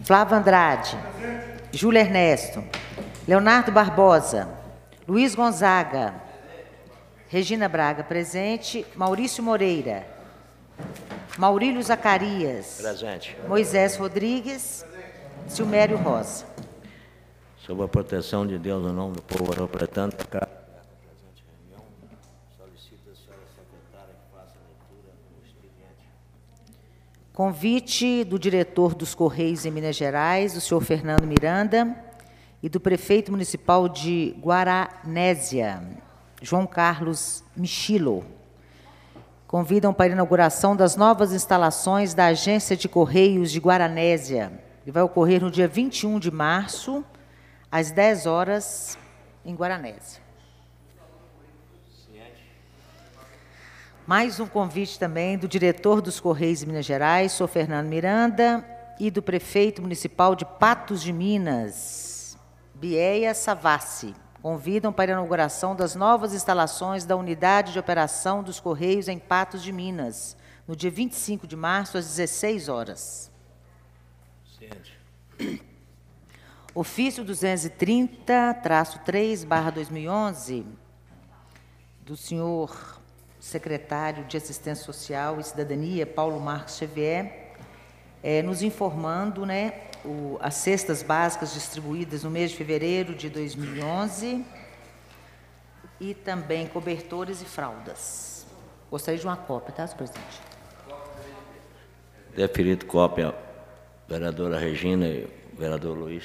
Flávio Andrade. Júlio Ernesto. Leonardo Barbosa. Luiz Gonzaga. Regina Braga, presente. Maurício Moreira. Maurílio Zacarias. Presente. Moisés Rodrigues. Silmério Rosa. Sob a proteção de Deus, no nome do povo oropretante, da Casa presente reunião, solicito a senhora secretária que faça a leitura do expediente. Convite do diretor dos Correios em Minas Gerais, o senhor Fernando Miranda, e do prefeito municipal de Guaranésia, João Carlos Michilo. Convidam para a inauguração das novas instalações da Agência de Correios de Guaranésia, que vai ocorrer no dia 21 de março, às 10 horas, em Guaranésia. Mais um convite também do diretor dos Correios de Minas Gerais, senhor Fernando Miranda, e do prefeito municipal de Patos de Minas, Bieia Savassi. Convidam para a inauguração das novas instalações da Unidade de Operação dos Correios em Patos de Minas, no dia 25 de março, às 16 horas. Ciente. Ofício 230-3/2011, do senhor secretário de Assistência Social e Cidadania, Paulo Marcos Xavier, nos informando, as cestas básicas distribuídas no mês de fevereiro de 2011 e também cobertores e fraldas. Gostaria de uma cópia, tá, senhor presidente? Deferido cópia, vereadora Regina e vereador Luiz.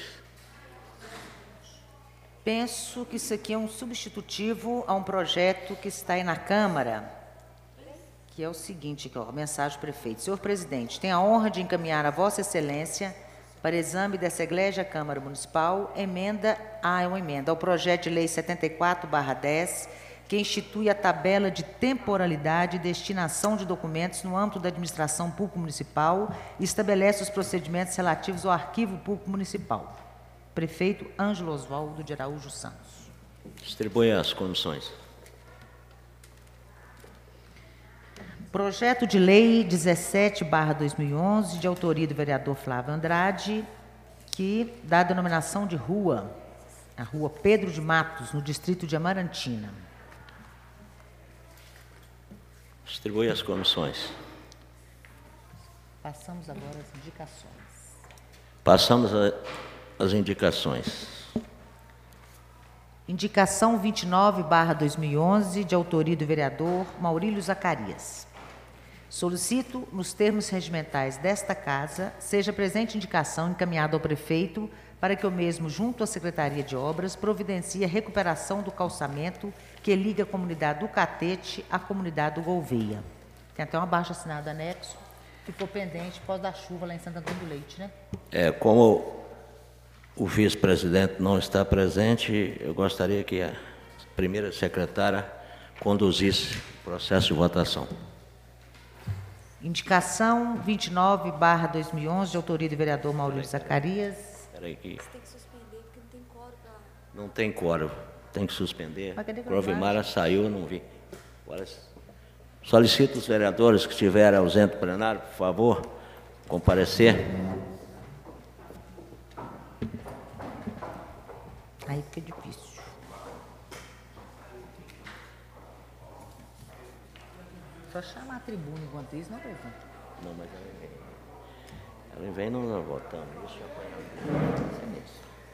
Penso que isso aqui é um substitutivo a um projeto que está aí na Câmara, que é o seguinte, aqui, mensagem do prefeito. Senhor presidente, tenho a honra de encaminhar a Vossa Excelência para exame dessa eglégia Câmara Municipal uma emenda ao projeto de lei 74/10, que institui a tabela de temporalidade e destinação de documentos no âmbito da administração pública municipal e estabelece os procedimentos relativos ao arquivo público municipal. Prefeito Ângelo Osvaldo de Araújo Santos. Distribui as comissões. Projeto de lei 17/2011, de autoria do vereador Flávio Andrade, que dá a denominação de rua, a rua Pedro de Matos, no distrito de Amarantina. Distribui as comissões. Passamos agora às indicações. Passamos as indicações. Indicação 29/2011, de autoria do vereador Maurílio Zacarias. Solicito, nos termos regimentais desta Casa, seja presente indicação encaminhada ao prefeito para que o mesmo, junto à Secretaria de Obras, providencie a recuperação do calçamento que liga a comunidade do Catete à comunidade do Gouveia. Tem até uma baixa-assinada anexo, ficou pendente após da chuva lá em Santo Antônio do Leite, né? Como o vice-presidente não está presente, eu gostaria que a primeira secretária conduzisse o processo de votação. Indicação 29/2011, de autoria do vereador Maurílio Zacarias. Espera aí que... Você tem que suspender, porque não tem quórum. Não tem quórum, tem que suspender. Mas cadê a Provimara saiu, eu não vi. Agora, solicito os vereadores que estiverem ausentes do plenário, por favor, comparecer. Aí fica difícil. Só chamar a tribuna enquanto isso, não, presidente? Não, mas ela vem. Ela vem e não nós votamos. Isso é mesmo.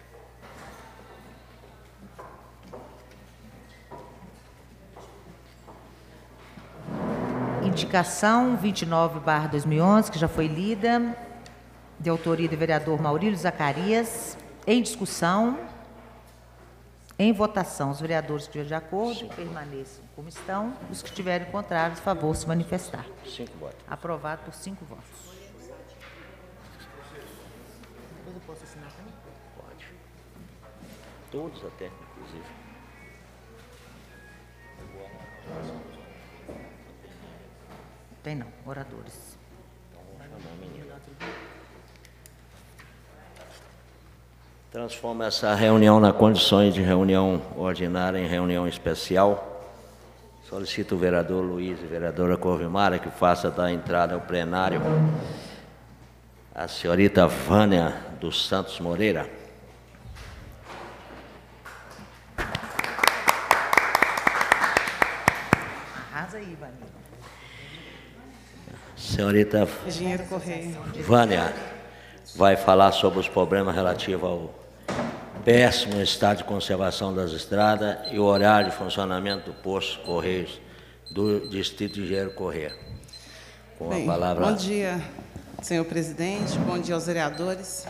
Indicação 29/2011, que já foi lida, de autoria do vereador Maurílio Zacarias. Em discussão, em votação, os vereadores que estiverem de acordo permaneçam como estão, os que estiverem contrários, por favor, se manifestar. 5 votos. Aprovado por 5 votos. Depois eu posso assinar também? Pode. Todos até, inclusive. Tem não, oradores. Transforma essa reunião nas condições de reunião ordinária em reunião especial. Solicito o vereador Luiz e a vereadora Corvimara que faça da entrada ao plenário a senhorita Vânia dos Santos Moreira. Arrasa aí, Vânia. Senhorita Engenheiro Correia. Vânia vai falar sobre os problemas relativos ao péssimo estado de conservação das estradas e o horário de funcionamento do posto Correios do Distrito de Engenheiro Correia. Com Bem, a palavra... Bom dia, senhor presidente, bom dia aos vereadores.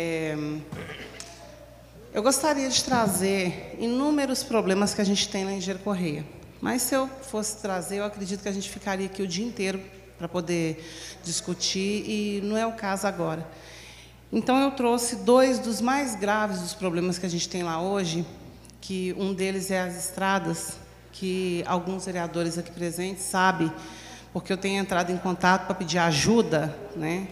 Eu gostaria de trazer inúmeros problemas que a gente tem lá em Engenheiro Correia, mas se eu fosse trazer, eu acredito que a gente ficaria aqui o dia inteiro para poder discutir, e não é o caso agora. Então, eu trouxe dois dos mais graves dos problemas que a gente tem lá hoje, que um deles é as estradas, que alguns vereadores aqui presentes sabem, porque eu tenho entrado em contato para pedir ajuda, né?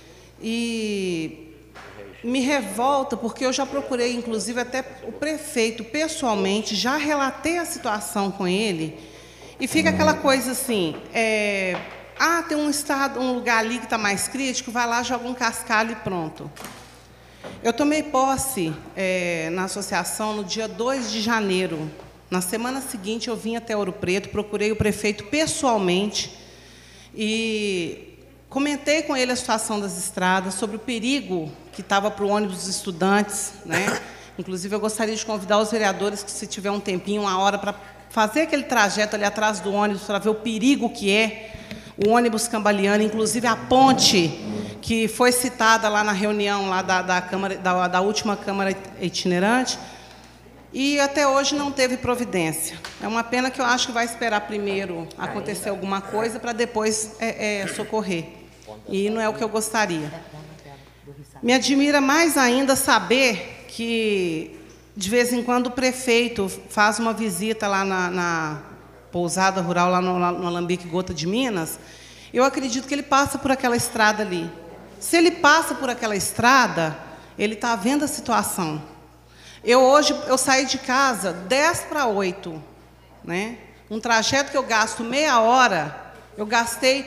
E me revolta, porque eu já procurei, inclusive, até o prefeito pessoalmente, já relatei a situação com ele, e fica aquela coisa assim, tem um lugar ali que está mais crítico, vai lá, joga um cascalho e pronto. Eu tomei posse na associação no dia 2 de janeiro. Na semana seguinte, eu vim até Ouro Preto, procurei o prefeito pessoalmente e comentei com ele a situação das estradas, sobre o perigo que estava para o ônibus dos estudantes, né? Inclusive, eu gostaria de convidar os vereadores que, se tiver um tempinho, uma hora, para fazer aquele trajeto ali atrás do ônibus, para ver o perigo que é o ônibus cambaleando, inclusive a ponte que foi citada lá na reunião lá da Câmara, da última Câmara itinerante, e até hoje não teve providência. É uma pena, que eu acho que vai esperar primeiro acontecer alguma coisa para depois socorrer. E não é o que eu gostaria. Me admira mais ainda saber que, de vez em quando, o prefeito faz uma visita lá na pousada rural, lá no Alambique Gota de Minas. Eu acredito que ele passa por aquela estrada ali. Se ele passa por aquela estrada, ele está vendo a situação. Hoje eu saí de casa 7:50, né? Um trajeto que eu gasto meia hora, eu gastei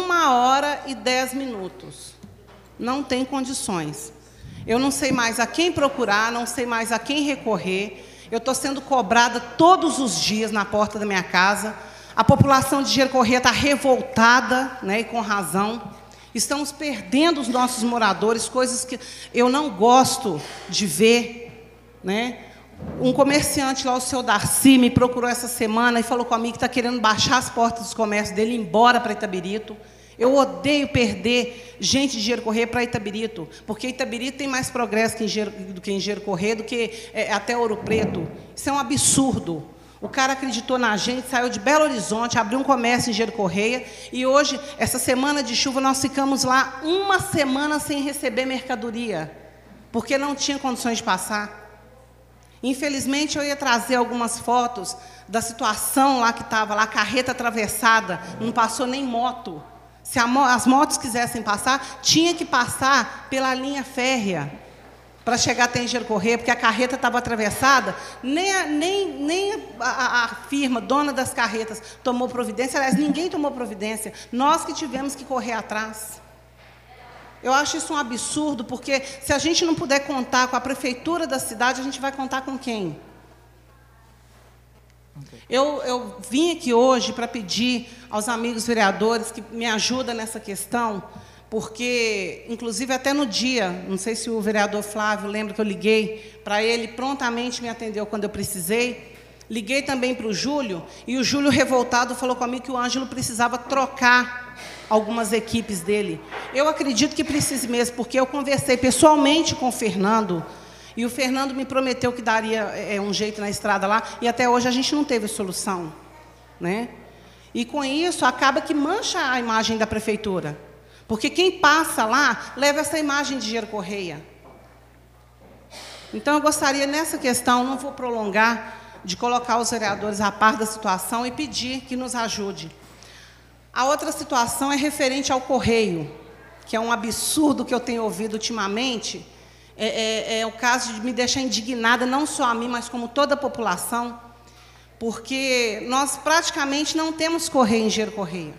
1h10. Não tem condições. Eu não sei mais a quem procurar, não sei mais a quem recorrer. Eu estou sendo cobrada todos os dias na porta da minha casa. A população de Engenheiro Correia está revoltada, né, e com razão. Estamos perdendo os nossos moradores, coisas que eu não gosto de ver, né? Um comerciante lá, o seu Darcy, me procurou essa semana e falou comigo que está querendo baixar as portas dos comércios dele e ir embora para Itabirito. Eu odeio perder gente de Engenheiro Correia para Itabirito, porque Itabirito tem mais progresso do que Engenheiro Correia, do que até Ouro Preto. Isso é um absurdo. O cara acreditou na gente, saiu de Belo Horizonte, abriu um comércio em Engenheiro Correia, e hoje, essa semana de chuva, nós ficamos lá uma semana sem receber mercadoria, porque não tinha condições de passar. Infelizmente, eu ia trazer algumas fotos da situação lá que estava, lá, a carreta atravessada, não passou nem moto. Se as motos quisessem passar, tinha que passar pela linha férrea para chegar até Engenheiro Correia, porque a carreta estava atravessada, nem a firma, dona das carretas, tomou providência. Aliás, ninguém tomou providência, nós que tivemos que correr atrás. Eu acho isso um absurdo, porque se a gente não puder contar com a prefeitura da cidade, a gente vai contar com quem? Eu vim aqui hoje para pedir aos amigos vereadores que me ajudem nessa questão, porque, inclusive, até no dia, não sei se o vereador Flávio lembra que eu liguei para ele, prontamente me atendeu quando eu precisei. Liguei também para o Júlio, e o Júlio, revoltado, falou comigo que o Ângelo precisava trocar algumas equipes dele. Eu acredito que precise mesmo, porque eu conversei pessoalmente com o Fernando, e o Fernando me prometeu que daria um jeito na estrada lá, e até hoje a gente não teve solução, né? E, com isso, acaba que mancha a imagem da prefeitura, porque quem passa lá leva essa imagem de Engenheiro Correia. Então, eu gostaria, nessa questão, não vou prolongar, de colocar os vereadores a par da situação e pedir que nos ajude. A outra situação é referente ao Correio, que é um absurdo que eu tenho ouvido ultimamente. É o caso de me deixar indignada, não só a mim, mas como toda a população, porque nós praticamente não temos Correio em Engenheiro Correia.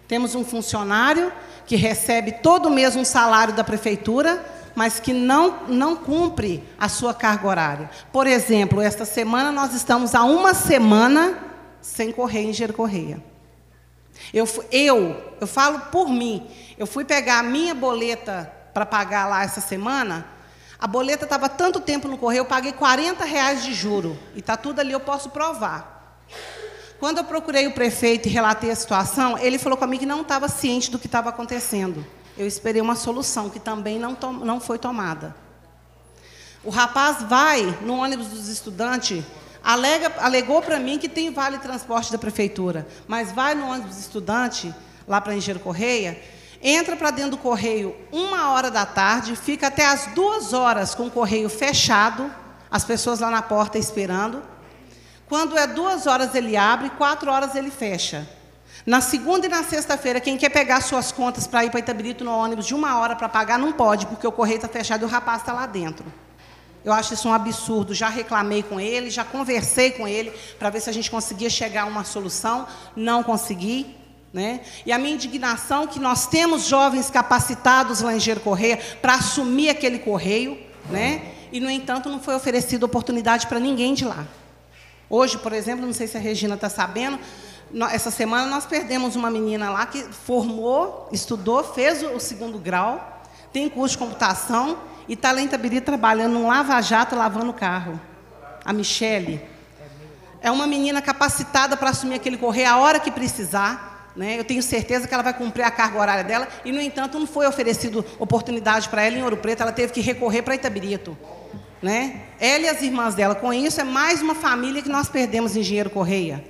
Temos um funcionário que recebe todo mês um salário da prefeitura, mas que não cumpre a sua carga horária. Por exemplo, esta semana nós estamos há uma semana sem correr em Engenheiro Correia. Eu falo por mim, eu fui pegar a minha boleta para pagar lá essa semana, a boleta estava tanto tempo no correio, eu paguei R$40 de juro, e está tudo ali, eu posso provar. Quando eu procurei o prefeito e relatei a situação, ele falou comigo que não estava ciente do que estava acontecendo. Eu esperei uma solução, que também não foi tomada. O rapaz vai no ônibus dos estudantes, alegou para mim que tem vale transporte da prefeitura, mas vai no ônibus dos estudantes, lá para Engenheiro Correia, entra para dentro do correio 1h da tarde, fica até as 2h com o correio fechado, as pessoas lá na porta esperando. Quando é 2h ele abre, 4h ele fecha. Na segunda e na sexta-feira, quem quer pegar suas contas para ir para Itabirito no ônibus de 1h para pagar, não pode, porque o correio está fechado e o rapaz está lá dentro. Eu acho isso um absurdo. Já reclamei com ele, já conversei com ele para ver se a gente conseguia chegar a uma solução. Não consegui. Né? E a minha indignação é que nós temos jovens capacitados lá em Engenheiro Correia para assumir aquele correio, né? E, no entanto, não foi oferecida oportunidade para ninguém de lá. Hoje, por exemplo, não sei se a Regina está sabendo, essa semana nós perdemos uma menina lá que formou, estudou, fez o 2º grau, tem curso de computação e está lá em Itabiri trabalhando num lava-jato, lavando carro. A Michele. É uma menina capacitada para assumir aquele correio a hora que precisar, né? Eu tenho certeza que ela vai cumprir a carga horária dela e, no entanto, não foi oferecido oportunidade para ela em Ouro Preto, ela teve que recorrer para Itabirito. Né? Ela e as irmãs dela. Com isso, é mais uma família que nós perdemos em Engenheiro Correia.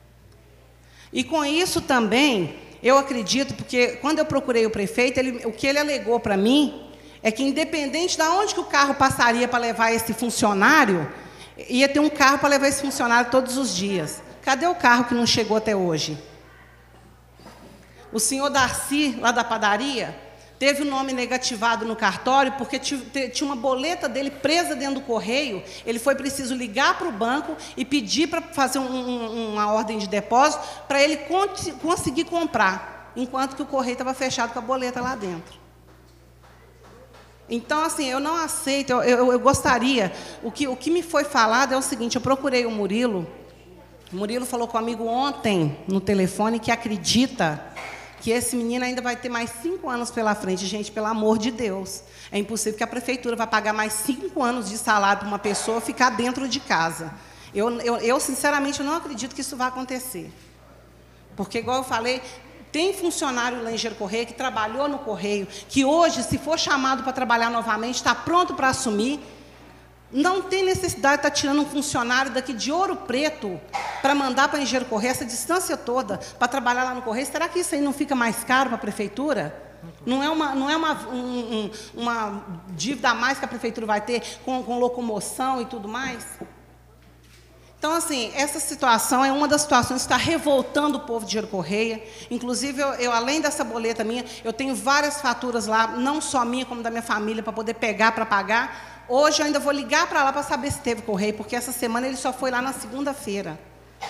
E com isso também, eu acredito, porque quando eu procurei o prefeito, o que ele alegou para mim é que, independente de onde que o carro passaria para levar esse funcionário, ia ter um carro para levar esse funcionário todos os dias. Cadê o carro que não chegou até hoje? O senhor Darcy, lá da padaria, teve o nome negativado no cartório porque tinha uma boleta dele presa dentro do correio. Ele foi preciso ligar para o banco e pedir para fazer uma ordem de depósito para ele conseguir comprar, enquanto que o correio estava fechado com a boleta lá dentro. Então, assim, eu não aceito, eu gostaria... O que me foi falado é o seguinte, eu procurei o Murilo falou comigo ontem no telefone que acredita que esse menino ainda vai ter mais 5 anos pela frente. Gente, pelo amor de Deus, é impossível que a prefeitura vá pagar mais 5 anos de salário para uma pessoa ficar dentro de casa. Eu sinceramente, não acredito que isso vai acontecer. Porque, igual eu falei, tem funcionário lá em Engenheiro Correia que trabalhou no correio, que hoje, se for chamado para trabalhar novamente, está pronto para assumir. Não tem necessidade de estar tirando um funcionário daqui de Ouro Preto para mandar para Engenheiro Correia essa distância toda para trabalhar lá no correio. Será que isso aí não fica mais caro para a prefeitura? Não é uma dívida a mais que a prefeitura vai ter com locomoção e tudo mais? Então, assim, essa situação é uma das situações que está revoltando o povo de Engenheiro Correia. Inclusive, eu, além dessa boleta minha, eu tenho várias faturas lá, não só minha, como da minha família, para poder pegar, para pagar. Hoje eu ainda vou ligar para lá para saber se teve correio, porque essa semana ele só foi lá na segunda-feira.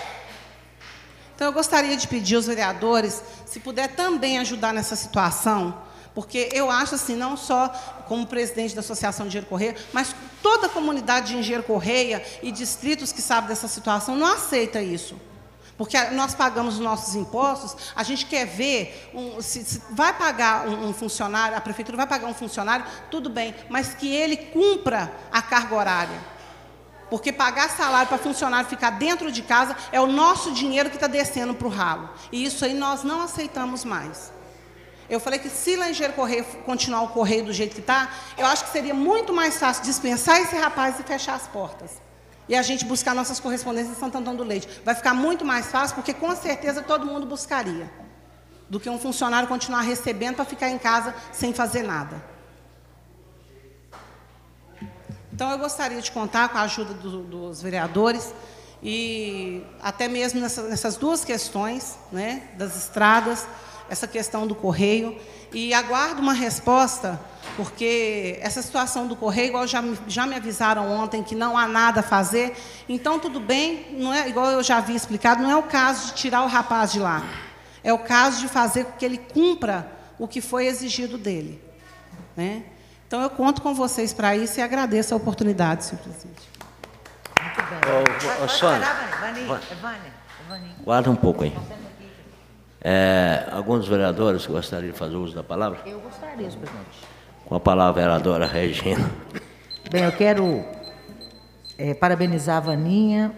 Então, eu gostaria de pedir aos vereadores, se puder também ajudar nessa situação, porque eu acho assim, não só como presidente da Associação de Engenheiro Correia, mas toda a comunidade de Engenheiro Correia e distritos que sabem dessa situação não aceita isso. Porque nós pagamos os nossos impostos, a gente quer ver, se vai pagar um funcionário, a prefeitura vai pagar um funcionário, tudo bem, mas que ele cumpra a carga horária. Porque pagar salário para funcionário ficar dentro de casa é o nosso dinheiro que está descendo para o ralo. E isso aí nós não aceitamos mais. Eu falei que, se lá em Engenheiro Correia continuar o correio do jeito que está, eu acho que seria muito mais fácil dispensar esse rapaz e fechar as portas. E a gente buscar nossas correspondências em Santo Antônio do Leite. Vai ficar muito mais fácil, porque, com certeza, todo mundo buscaria, do que um funcionário continuar recebendo para ficar em casa sem fazer nada. Então, eu gostaria de contar com a ajuda dos vereadores, e até mesmo nessas duas questões, né, das estradas, essa questão do correio, e aguardo uma resposta, porque essa situação do correio, igual já me avisaram ontem, que não há nada a fazer. Então, tudo bem, não é, igual eu já havia explicado, não é o caso de tirar o rapaz de lá. é o caso de fazer com que ele cumpra o que foi exigido dele, né? Então, eu conto com vocês para isso e agradeço a oportunidade, senhor presidente. Muito bem. Sônia, guarda um pouco aí. Alguns vereadores gostariam de fazer uso da palavra? Eu gostaria, senhor presidente. Com a palavra, a vereadora Regina. Bem, eu quero parabenizar a Vaninha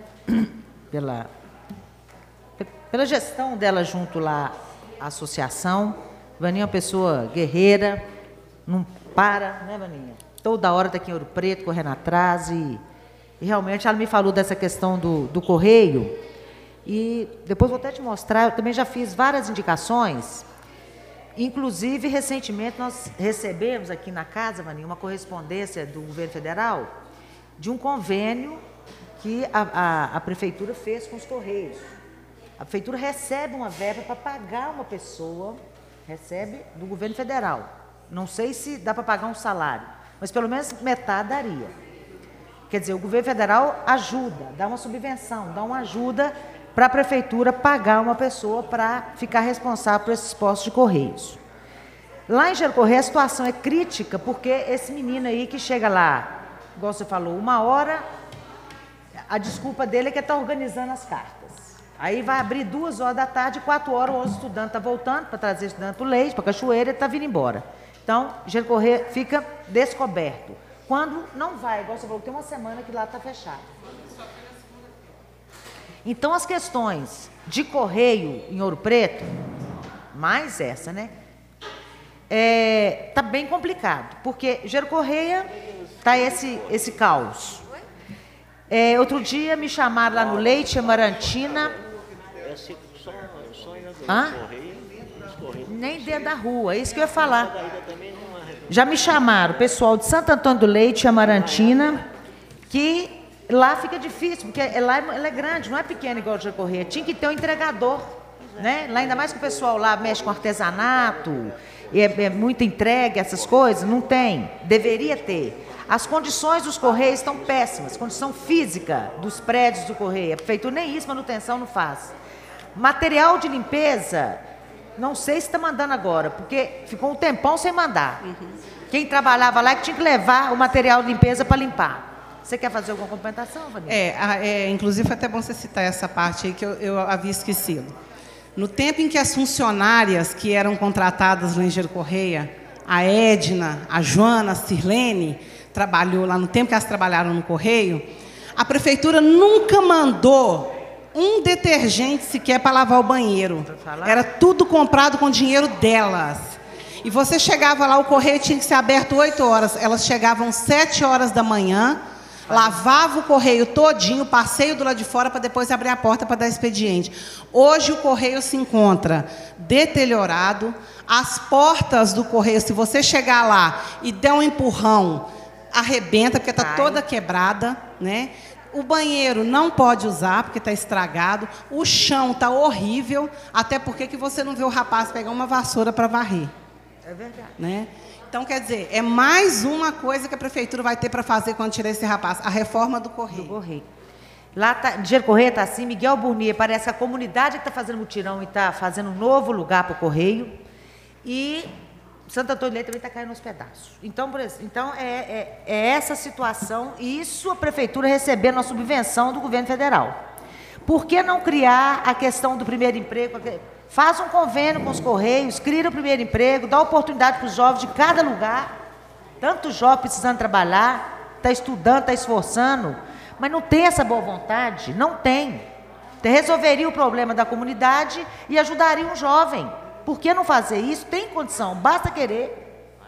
pela gestão dela junto lá à associação. Vaninha é uma pessoa guerreira, não para, né, Vaninha? Toda hora está aqui em Ouro Preto, correndo atrás. E realmente ela me falou dessa questão do correio. E depois vou até te mostrar, eu também já fiz várias indicações. Inclusive, recentemente, nós recebemos aqui na casa, Vaninha, uma correspondência do governo federal de um convênio que a prefeitura fez com os Correios. A prefeitura recebe uma verba para pagar uma pessoa, recebe do governo federal. Não sei se dá para pagar um salário, mas pelo menos metade daria. Quer dizer, o governo federal ajuda, dá uma subvenção, dá uma ajuda para a prefeitura pagar uma pessoa para ficar responsável por esses postos de Correios. Lá em Engenheiro Correia a situação é crítica, porque esse menino aí que chega lá, igual você falou, 1h, a desculpa dele é que está organizando as cartas. Aí vai abrir 2h da tarde, 4h, o estudante está voltando para trazer o estudante para o Leite, para a Cachoeira, e está vindo embora. Então, Engenheiro Correia fica descoberto. Quando não vai, igual você falou, tem uma semana que lá está fechado. Então, as questões de correio em Ouro Preto, mais essa, né? Tá bem complicado, porque Engenheiro Correia tá esse caos. Outro dia me chamaram lá no Leite, Amarantina. Nem dentro da rua, é isso que eu ia falar. Já me chamaram o pessoal de Santo Antônio do Leite, Amarantina, que lá fica difícil, porque lá ela é grande, não é pequena igual a Engenheiro Correia. Tinha que ter um entregador, né? Lá, ainda mais que o pessoal lá mexe com artesanato, é muita entrega, essas coisas, não tem. Deveria ter. As condições dos Correios estão péssimas, condição física dos prédios do Correio. A prefeitura nem isso, manutenção não faz. Material de limpeza, não sei se está mandando agora, porque ficou um tempão sem mandar. Quem trabalhava lá é que tinha que levar o material de limpeza para limpar. Você quer fazer alguma complementação, Vanessa? Inclusive foi até bom você citar essa parte aí que eu havia esquecido. No tempo em que as funcionárias que eram contratadas no Engenheiro Correia, a Edna, a Joana, a Sirlene, trabalhou lá no tempo que elas trabalharam no Correio, a prefeitura nunca mandou um detergente sequer para lavar o banheiro. Era tudo comprado com dinheiro delas. E você chegava lá, o Correio tinha que ser aberto 8h. Elas chegavam 7h da manhã, lavava o Correio todinho, passeio do lado de fora para depois abrir a porta para dar expediente. Hoje o Correio se encontra deteriorado. As portas do Correio, se você chegar lá e der um empurrão, arrebenta, porque está toda quebrada, né? O banheiro não pode usar, porque está estragado. O chão está horrível, até porque que você não vê o rapaz pegar uma vassoura para varrer. É verdade. Né? Então, quer dizer, é mais uma coisa que a prefeitura vai ter para fazer quando tirar esse rapaz, a reforma do Correio. Do Correio. Lá, Engenheiro Correia está assim, Miguel Burnier, parece que a comunidade que está fazendo mutirão e está fazendo um novo lugar para o Correio. E Santo Antônio de Leite também está caindo nos pedaços. Então, é essa situação, e isso a prefeitura recebendo a subvenção do governo federal. Por que não criar a questão do primeiro emprego? Faz um convênio com os Correios, cria o primeiro emprego, dá oportunidade para os jovens de cada lugar. Tanto jovem precisando trabalhar, está estudando, está esforçando, mas não tem essa boa vontade, não tem. Resolveria o problema da comunidade e ajudaria um jovem. Por que não fazer isso? Tem condição, basta querer.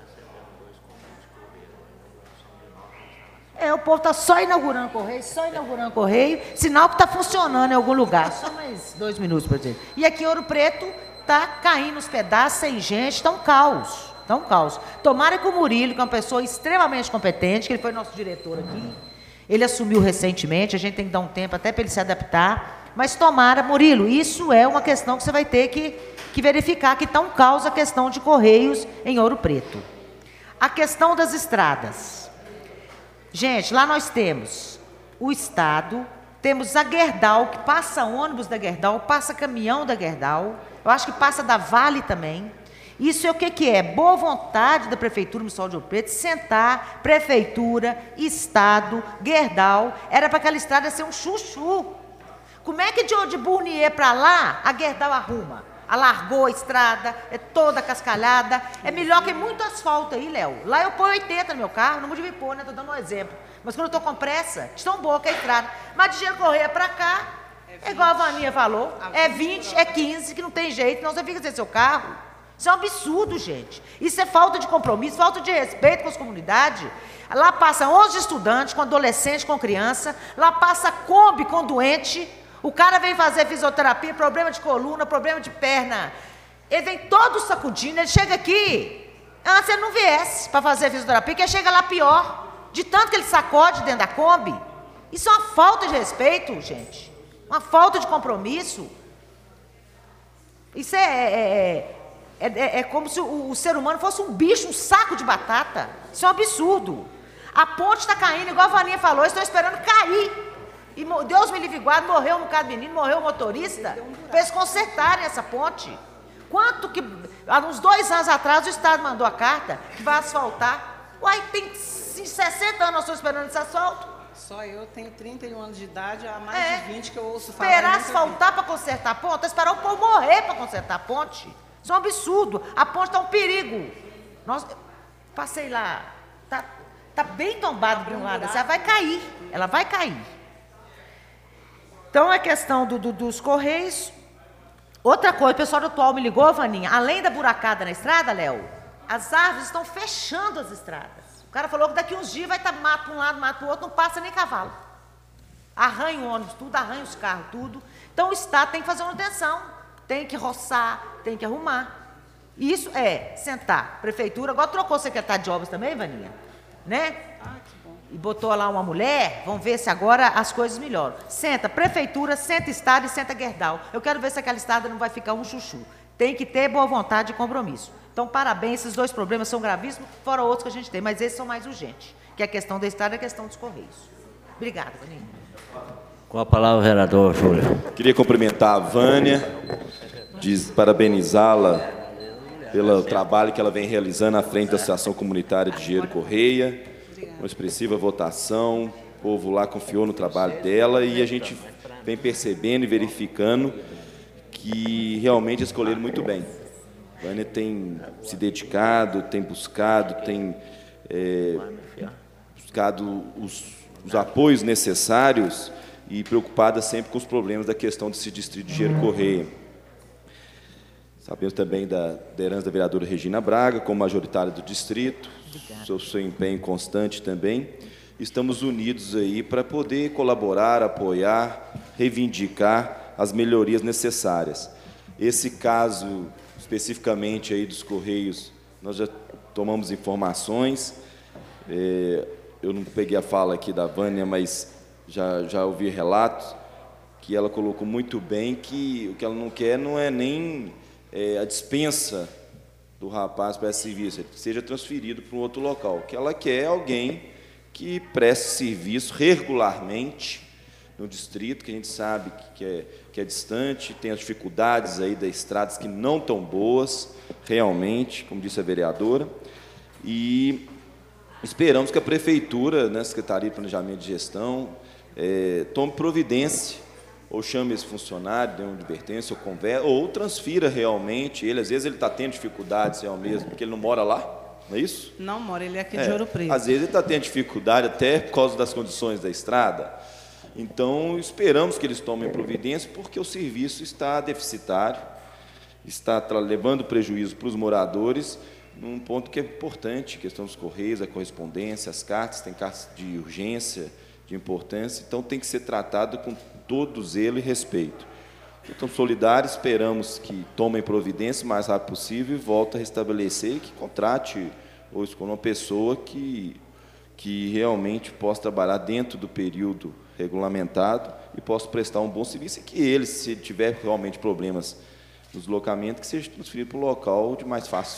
O povo está só inaugurando correio, sinal que está funcionando em algum lugar. Só mais 2 minutos, presidente. E aqui em Ouro Preto está caindo os pedaços, sem gente, está um caos. Está um caos. Tomara que o Murilo, que é uma pessoa extremamente competente, que ele foi nosso diretor aqui, ele assumiu recentemente, a gente tem que dar um tempo até para ele se adaptar, mas tomara, Murilo, isso é uma questão que você vai ter que verificar, que está um caos a questão de correios em Ouro Preto. A questão das estradas. Gente, lá nós temos o Estado, Temos a Gerdau, que passa ônibus da Gerdau, passa caminhão da Gerdau, eu acho que passa da Vale também. Isso é o que é? Boa vontade da Prefeitura Municipal de Ouro Preto, sentar, Prefeitura, Estado, Gerdau, era para aquela estrada ser um chuchu. Como é que de Burnier para lá, a Gerdau arruma? Alargou a estrada, é toda cascalhada, é melhor que muito asfalto aí, Léo. Lá eu ponho 80 no meu carro, não vou me pôr, né? Estou dando um exemplo. Mas quando eu estou com pressa, de tão boa que é a estrada. Mas de Engenheiro Correia para cá, é igual a Vaninha falou, é 20, é 15, que não tem jeito, não você fica sem seu carro. Isso é um absurdo, gente. Isso é falta de compromisso, falta de respeito com as comunidades. Lá passa 11 estudantes, com adolescente, com criança. Lá passa Kombi com doente. O cara vem fazer fisioterapia, problema de coluna, problema de perna. Ele vem todo sacudindo, ele chega aqui. Antes ele não viesse para fazer fisioterapia, que ele chega lá pior. De tanto que ele sacode dentro da Kombi. Isso é uma falta de respeito, gente. Uma falta de compromisso. Isso é como se o ser humano fosse um bicho, um saco de batata. Isso é um absurdo. A ponte está caindo, igual a Vaninha falou, estão esperando cair. E Deus me livre e guarde, morreu um bocado de menino, morreu o motorista, para eles consertarem essa ponte. Quanto que, há uns 2 anos atrás, o Estado mandou a carta que vai asfaltar. Uai, tem 60 anos nós estamos esperando esse asfalto. Só eu tenho 31 anos de idade, há mais de 20 que eu ouço falar. Esperar asfaltar para consertar a ponte, esperar o povo morrer para consertar a ponte. Isso é um absurdo. A ponte está um perigo. Passei lá, tá bem tombado de um lado, ela vai cair, ela vai cair. Então, a questão dos Correios. Outra coisa, o pessoal do atual me ligou, Vaninha, além da buracada na estrada, Léo, as árvores estão fechando as estradas. O cara falou que daqui uns dias vai estar mato para um lado, mato para o outro, não passa nem cavalo. Arranha o ônibus, tudo, arranha os carros, tudo. Então, o Estado tem que fazer uma manutenção, tem que roçar, tem que arrumar. Isso é sentar. Prefeitura, agora trocou o secretário de obras também, Vaninha, né? E botou lá uma mulher, vamos ver se agora as coisas melhoram. Senta Prefeitura, senta Estado e senta Gerdau. Eu quero ver se aquela estrada não vai ficar um chuchu. Tem que ter boa vontade e compromisso. Então, parabéns, esses 2 problemas são gravíssimos, fora outros que a gente tem, mas esses são mais urgentes, que é a questão da estrada e a questão dos Correios. Obrigada, Vaninha. Com a palavra, o vereador Júlio. Queria cumprimentar a Vânia, parabenizá-la pelo trabalho que ela vem realizando à frente da Associação Comunitária de Engenheiro Correia. Uma expressiva votação, o povo lá confiou no trabalho dela e a gente vem percebendo e verificando que realmente escolheram muito bem. A Vânia tem se dedicado, tem buscado os apoios necessários e preocupada sempre com os problemas da questão desse distrito de Engenheiro Correia. Sabemos também da liderança da vereadora Regina Braga, como majoritária do distrito, seu empenho constante também. Estamos unidos aí para poder colaborar, apoiar, reivindicar as melhorias necessárias. Esse caso, especificamente aí dos Correios, nós já tomamos informações. Eu não peguei a fala aqui da Vânia, mas já ouvi relatos que ela colocou muito bem que o que ela não quer não é nem a dispensa do rapaz para esse serviço, que seja transferido para um outro local. O que ela quer é alguém que preste serviço regularmente no distrito, que a gente sabe que é distante, tem as dificuldades aí das estradas que não tão boas, realmente, como disse a vereadora, e esperamos que a Prefeitura, né, Secretaria de Planejamento e Gestão, tome providência, ou chame esse funcionário, dê uma advertência, ou conversa, ou transfira realmente ele. Às vezes ele está tendo dificuldades mesmo, porque ele não mora lá, não é isso? Não mora, ele é aqui de Ouro Preto. Às vezes ele está tendo dificuldade até por causa das condições da estrada. Então, esperamos que eles tomem providência, porque o serviço está deficitário, está levando prejuízo para os moradores, num ponto que é importante, a questão dos Correios, a correspondência, as cartas, tem cartas de urgência, de importância, então tem que ser tratado com todo zelo e respeito. Então, solidários, esperamos que tomem providência o mais rápido possível e voltem a restabelecer e que contrate ou escolha uma pessoa que realmente possa trabalhar dentro do período regulamentado e possa prestar um bom serviço e que ele, se tiver realmente problemas no deslocamento, que seja transferido para o local de mais fácil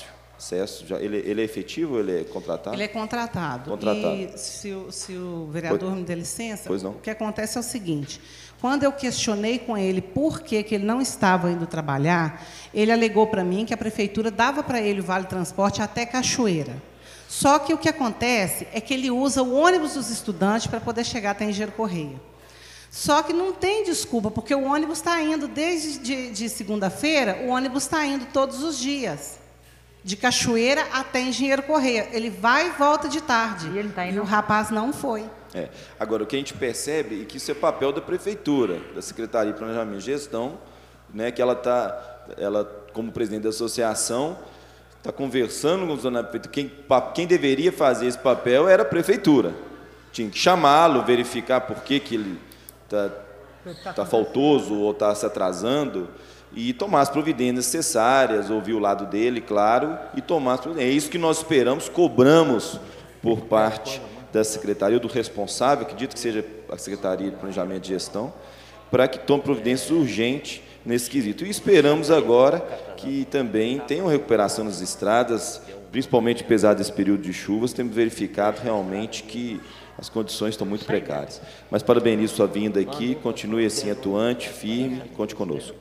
acesso. Ele é efetivo ou ele é contratado? Ele é contratado. Contratado. E se o vereador me der licença, Pois não. o que acontece é o seguinte: quando eu questionei com ele por que ele não estava indo trabalhar, ele alegou para mim que a prefeitura dava para ele o Vale Transporte até Cachoeira. Só que o que acontece é que ele usa o ônibus dos estudantes para poder chegar até Engenheiro Correia. Só que não tem desculpa, porque o ônibus está indo desde de segunda-feira, o ônibus está indo todos os dias, de Cachoeira até Engenheiro Correia. Ele vai e volta de tarde. E ele tá indo? E o rapaz não foi. Agora, o que a gente percebe é que isso é papel da Prefeitura, da Secretaria de Planejamento e Gestão, né, que ela, como presidente da associação, está conversando com os donos da Prefeitura. Quem deveria fazer esse papel era a Prefeitura. Tinha que chamá-lo, verificar por que ele está faltoso ou está se atrasando, e tomar as providências necessárias, ouvir o lado dele, claro, e tomar as providências. É isso que nós esperamos, cobramos por parte da Secretaria, do responsável, acredito que seja a Secretaria de Planejamento e Gestão, para que tome providências urgentes nesse quesito. E esperamos agora que também tenham recuperação nas estradas, principalmente apesar desse período de chuvas, temos verificado realmente que as condições estão muito precárias. Mas parabenizo sua vinda aqui, continue assim atuante, firme, conte conosco.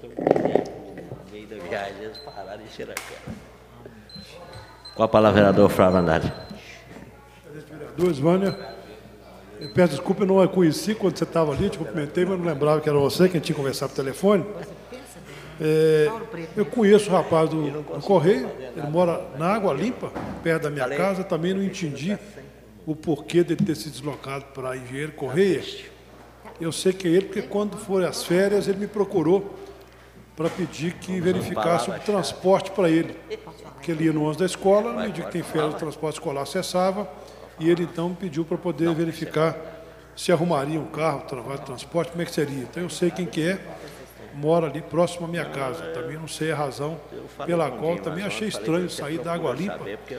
Com a palavra, vereador Flávio Andrade. Vereador Vânia, eu peço desculpa, eu não a conheci quando você estava ali, te cumprimentei, mas não lembrava que era você, que a gente tinha conversado por telefone. Eu conheço o rapaz do Correio, ele mora na Água Limpa, perto da minha casa, também não entendi o porquê dele ter se deslocado para Engenheiro Correia. Eu sei que é ele, porque quando foram as férias, ele me procurou para pedir que verificasse o transporte para ele. Porque ele ia no ônibus da escola, no dia que tem férias, o transporte escolar cessava, e ele então me pediu para poder verificar se arrumaria um carro, trabalho de transporte, como é que seria. Então eu sei quem que é, mora ali próximo à minha casa. Também não sei a razão pela qual, também achei estranho sair da Água Limpa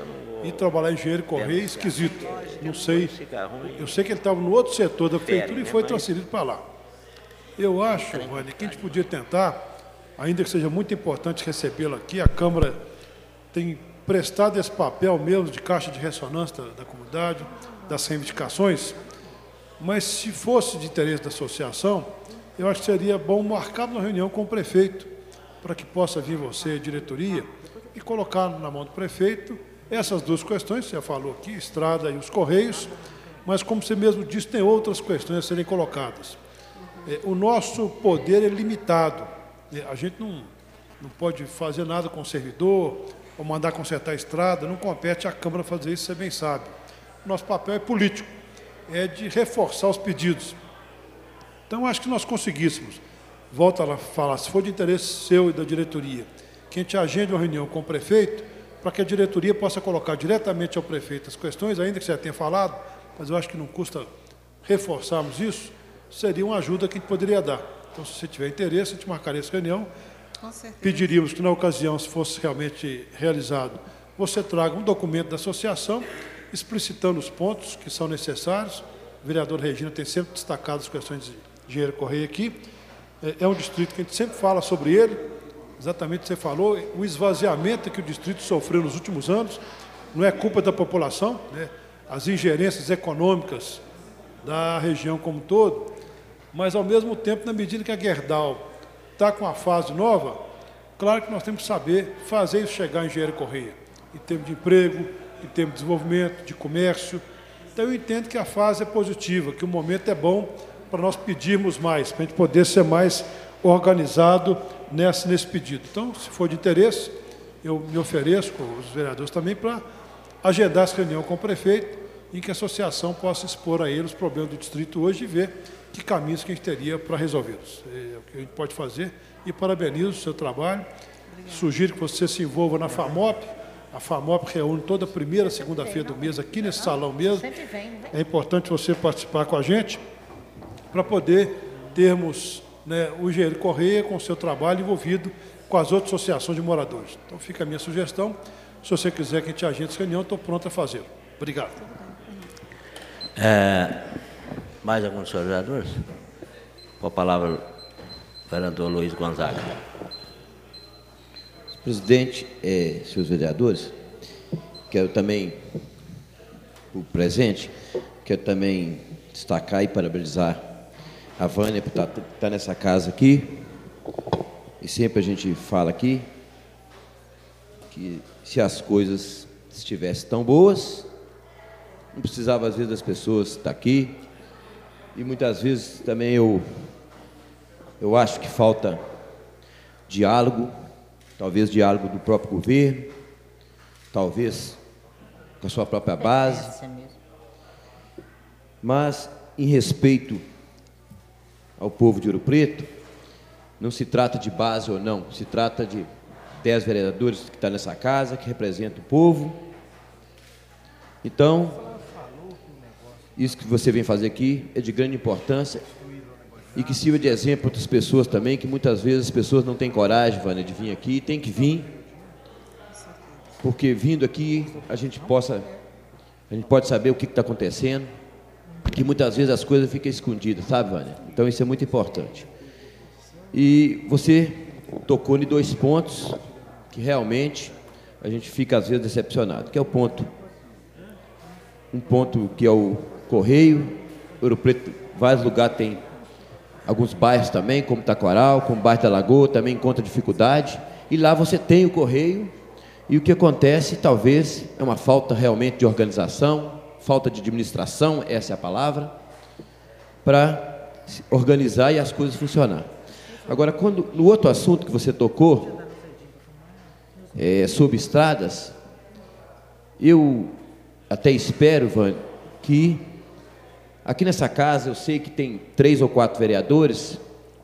e trabalhar em Engenheiro Correia, esquisito. Não sei, eu sei que ele estava no outro setor da prefeitura e foi transferido para lá. Eu acho, Vânia, que a gente podia tentar, ainda que seja muito importante recebê-lo aqui, a Câmara tem prestado esse papel mesmo de caixa de ressonância da comunidade, das reivindicações, mas se fosse de interesse da associação, eu acho que seria bom marcar uma reunião com o prefeito, para que possa vir você, a diretoria, e colocar na mão do prefeito essas duas questões, você já falou aqui, estrada e os Correios, mas como você mesmo disse, tem outras questões a serem colocadas. O nosso poder é limitado, a gente não pode fazer nada com o servidor, ou mandar consertar a estrada, não compete à Câmara fazer isso, você bem sabe. Nosso papel é político, é de reforçar os pedidos. Então, acho que nós conseguíssemos, volta a falar, se for de interesse seu e da diretoria, que a gente agende uma reunião com o prefeito, para que a diretoria possa colocar diretamente ao prefeito as questões, ainda que você já tenha falado, mas eu acho que não custa reforçarmos isso, seria uma ajuda que a gente poderia dar. Então, se você tiver interesse, a gente marcaria essa reunião. Pediríamos que, na ocasião, se fosse realmente realizado, você traga um documento da associação, explicitando os pontos que são necessários. O vereador Regina tem sempre destacado as questões de Engenheiro Correia aqui. É um distrito que a gente sempre fala sobre ele, exatamente o que você falou, o esvaziamento que o distrito sofreu nos últimos anos, não é culpa da população, né? As ingerências econômicas da região como um todo, mas, ao mesmo tempo, na medida que a Gerdau está com a fase nova, claro que nós temos que saber fazer isso chegar em Engenheiro Correia, em termos de emprego, em termos de desenvolvimento, de comércio. Então, eu entendo que a fase é positiva, que o momento é bom para nós pedirmos mais, para a gente poder ser mais organizado nesse pedido. Então, se for de interesse, eu me ofereço, com os vereadores também, para agendar essa reunião com o prefeito, em que a associação possa expor a ele os problemas do distrito hoje e ver que caminhos que a gente teria para resolvê-los. É o que a gente pode fazer. E parabenizo o seu trabalho. Obrigada. Sugiro que você se envolva na FAMOP. A FAMOP reúne toda primeira segunda-feira do mês aqui nesse salão mesmo. É importante você participar com a gente para poder termos, né, o Engenheiro Correia com o seu trabalho envolvido com as outras associações de moradores. Então fica a minha sugestão. Se você quiser que a gente agende essa reunião, estou pronto a fazê-lo. Obrigado. Mais alguns senhores vereadores? Com a palavra, o vereador Luiz Gonzaga. Presidente, senhores vereadores, quero também, o presente, quero também destacar e parabenizar a Vânia por estar nessa casa aqui. E sempre a gente fala aqui que se as coisas estivessem tão boas, não precisava às vezes das pessoas estar aqui. E muitas vezes também eu acho que falta diálogo, talvez diálogo do próprio governo, talvez com a sua própria base. Mas, em respeito ao povo de Ouro Preto, não se trata de base ou não, se trata de 10 vereadores que estão nessa casa, que representam o povo. Então, isso que você vem fazer aqui é de grande importância e que sirva de exemplo para outras pessoas também, que muitas vezes as pessoas não têm coragem, Vânia, de vir aqui, tem que vir, porque vindo aqui a gente pode saber o que está acontecendo, que muitas vezes as coisas ficam escondidas, sabe, Vânia? Então isso é muito importante. E você tocou em 2 pontos que realmente a gente fica às vezes decepcionado, que é um ponto que é o Correio. Ouro Preto, vários lugares tem, alguns bairros também, como Taquaral, como o bairro da Lagoa, também encontra dificuldade, e lá você tem o Correio, e o que acontece, talvez, é uma falta realmente de organização, falta de administração, essa é a palavra, para organizar e as coisas funcionar. Agora, no outro assunto que você tocou, sobre estradas, eu até espero, Vânia, que aqui nessa casa eu sei que tem 3 ou 4 vereadores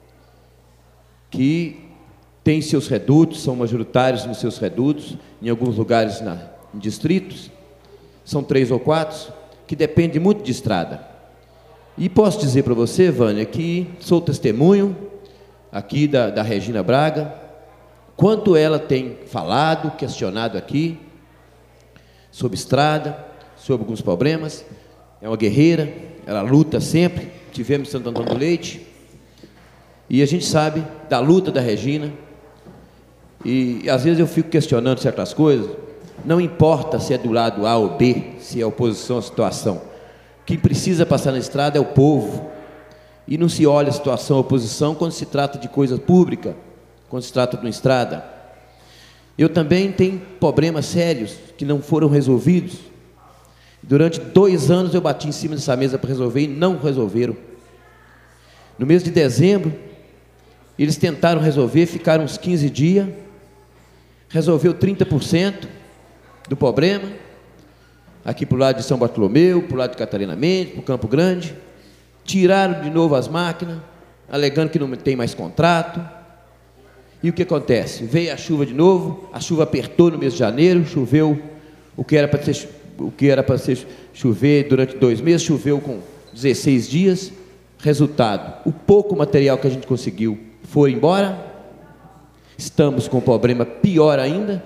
que têm seus redutos, são majoritários nos seus redutos, em alguns lugares em distritos, são 3 ou 4, que dependem muito de estrada. E posso dizer para você, Vânia, que sou testemunho aqui da Regina Braga, quanto ela tem falado, questionado aqui, sobre estrada, sobre alguns problemas. É uma guerreira, ela luta sempre. Tivemos em Santo Antônio do Leite, e a gente sabe da luta da Regina, e às vezes eu fico questionando certas coisas, não importa se é do lado A ou B, se é oposição à situação, quem precisa passar na estrada é o povo, e não se olha a situação ou oposição quando se trata de coisa pública, quando se trata de uma estrada. Eu também tenho problemas sérios que não foram resolvidos. Durante 2 anos eu bati em cima dessa mesa para resolver e não resolveram. No mês de dezembro, eles tentaram resolver, ficaram uns 15 dias, resolveu 30% do problema, aqui para o lado de São Bartolomeu, para o lado de Catarina Mendes, para o Campo Grande, tiraram de novo as máquinas, alegando que não tem mais contrato. E o que acontece? Veio a chuva de novo, a chuva apertou no mês de janeiro, choveu o que era para ser chover durante 2 meses, choveu com 16 dias. Resultado, o pouco material que a gente conseguiu foi embora. Estamos com um problema pior ainda.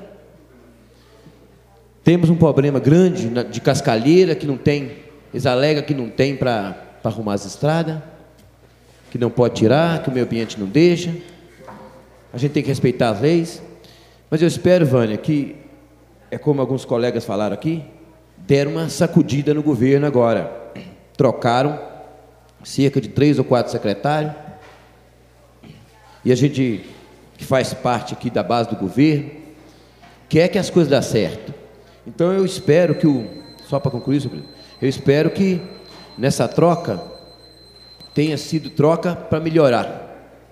Temos um problema grande de cascalheira, que não tem, eles alegam que não tem para arrumar as estradas, que não pode tirar, que o meio ambiente não deixa. A gente tem que respeitar as leis. Mas eu espero, Vânia, que, é como alguns colegas falaram aqui, deram uma sacudida no governo agora. Trocaram cerca de 3 ou 4 secretários. E a gente, que faz parte aqui da base do governo, quer que as coisas dêem certo. Então eu espero que só para concluir, eu espero que nessa troca tenha sido troca para melhorar.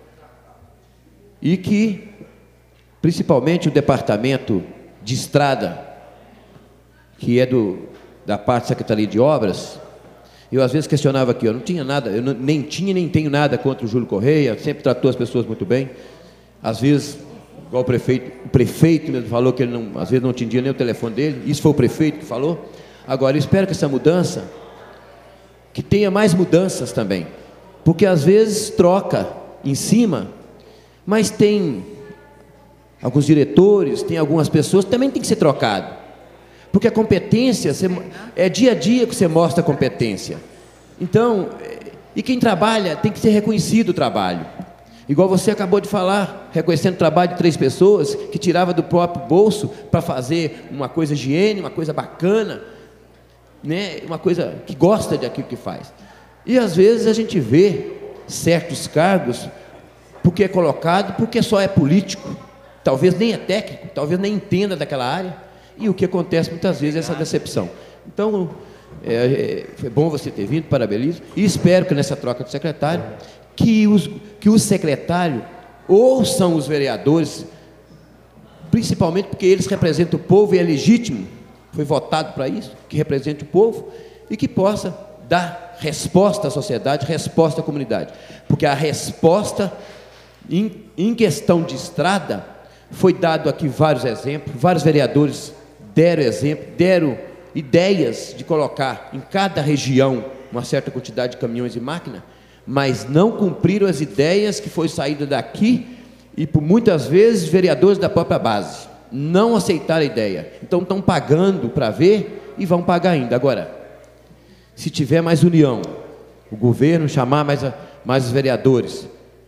E que, principalmente o departamento de estrada, que é da parte da Secretaria de Obras, eu às vezes questionava aqui, eu não tinha nada, eu nem tinha nem tenho nada contra o Júlio Correia, sempre tratou as pessoas muito bem. Às vezes, igual o prefeito mesmo falou que ele não, às vezes não atendia nem o telefone dele, isso foi o prefeito que falou. Agora, eu espero que essa mudança, que tenha mais mudanças também, porque às vezes troca em cima, mas tem alguns diretores, tem algumas pessoas que também tem que ser trocado, porque a competência, é dia a dia que você mostra a competência. Então, e quem trabalha tem que ser reconhecido o trabalho. Igual você acabou de falar, reconhecendo o trabalho de 3 pessoas, que tirava do próprio bolso para fazer uma coisa higiene, uma coisa bacana, né? Uma coisa que gosta daquilo que faz. E às vezes a gente vê certos cargos, porque é colocado, porque só é político, talvez nem é técnico, talvez nem entenda daquela área, e o que acontece muitas vezes é essa decepção. Então, foi bom você ter vindo, parabenizo, e espero que nessa troca de secretário, que os secretários ouçam os vereadores, principalmente porque eles representam o povo e é legítimo, foi votado para isso, que represente o povo, e que possa dar resposta à sociedade, resposta à comunidade, porque a resposta em questão de estrada foi dado aqui vários exemplos, vários vereadores deram exemplo, deram ideias de colocar em cada região uma certa quantidade de caminhões e máquinas, mas não cumpriram as ideias que foi saída daqui e por muitas vezes vereadores da própria base não aceitaram a ideia, então estão pagando para ver e vão pagar ainda. Agora, se tiver mais união, o governo chamar mais os vereadores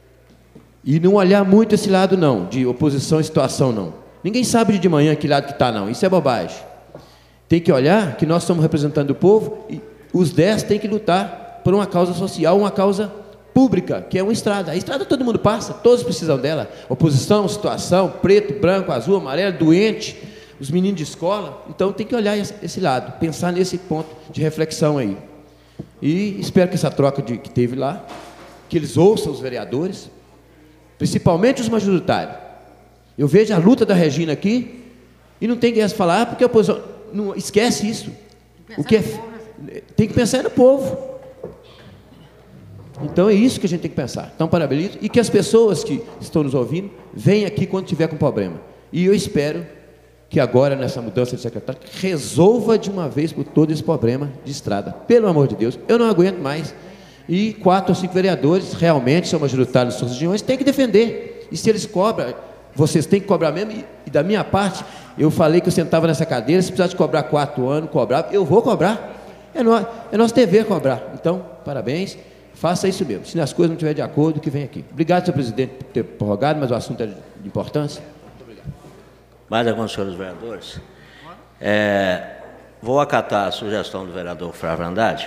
e não olhar muito esse lado não, de oposição e situação não. Ninguém sabe de manhã que lado que está não, isso é bobagem. Tem que olhar que nós estamos representando o povo e os 10 têm que lutar por uma causa social, uma causa pública, que é uma estrada. A estrada todo mundo passa, todos precisam dela. Oposição, situação, preto, branco, azul, amarelo, doente, os meninos de escola. Então tem que olhar esse lado, pensar nesse ponto de reflexão aí. E espero que essa troca que teve lá, que eles ouçam os vereadores, principalmente os majoritários. Eu vejo a luta da Regina aqui e não tem que falar, porque a oposição não esquece isso. O que tem que pensar no povo. Então é isso que a gente tem que pensar. Então parabenizo e que as pessoas que estão nos ouvindo venham aqui quando tiver com problema. E eu espero que agora nessa mudança de secretário resolva de uma vez por todas esse problema de estrada. Pelo amor de Deus, eu não aguento mais. E 4 ou 5 vereadores realmente são majoritários das suas regiões, têm que defender. E se eles cobram, vocês têm que cobrar mesmo. E da minha parte, eu falei que eu sentava nessa cadeira, se precisar de cobrar 4 anos, eu vou cobrar. É nosso dever cobrar. Então, parabéns. Faça isso mesmo. Se as coisas não estiverem de acordo, que vem aqui. Obrigado, senhor presidente, por ter prorrogado, mas o assunto é de importância. Muito obrigado. Mais alguns senhores vereadores? Vou acatar a sugestão do vereador Flávio Andrade.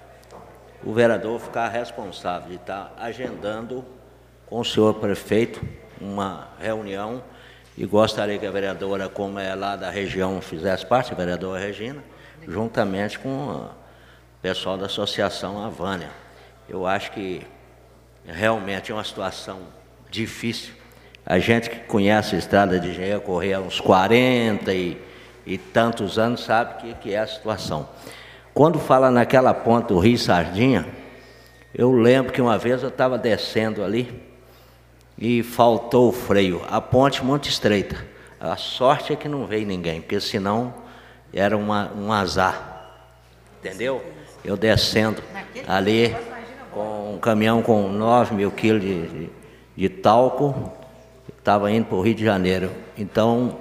O vereador ficar responsável de estar agendando com o senhor prefeito uma reunião e gostaria que a vereadora, como é lá da região, fizesse parte, a vereadora Regina, juntamente com o pessoal da associação Avânia. Eu acho que realmente é uma situação difícil. A gente que conhece a estrada de Engenheiro Correia há uns 40 e tantos anos sabe que é a situação. Quando fala naquela ponte do Rio Sardinha, eu lembro que uma vez eu estava descendo ali e faltou o freio. A ponte muito estreita. A sorte é que não veio ninguém, porque senão era um azar. Entendeu? Eu descendo ali com um caminhão com 9.000 quilos de talco, estava indo para o Rio de Janeiro. Então,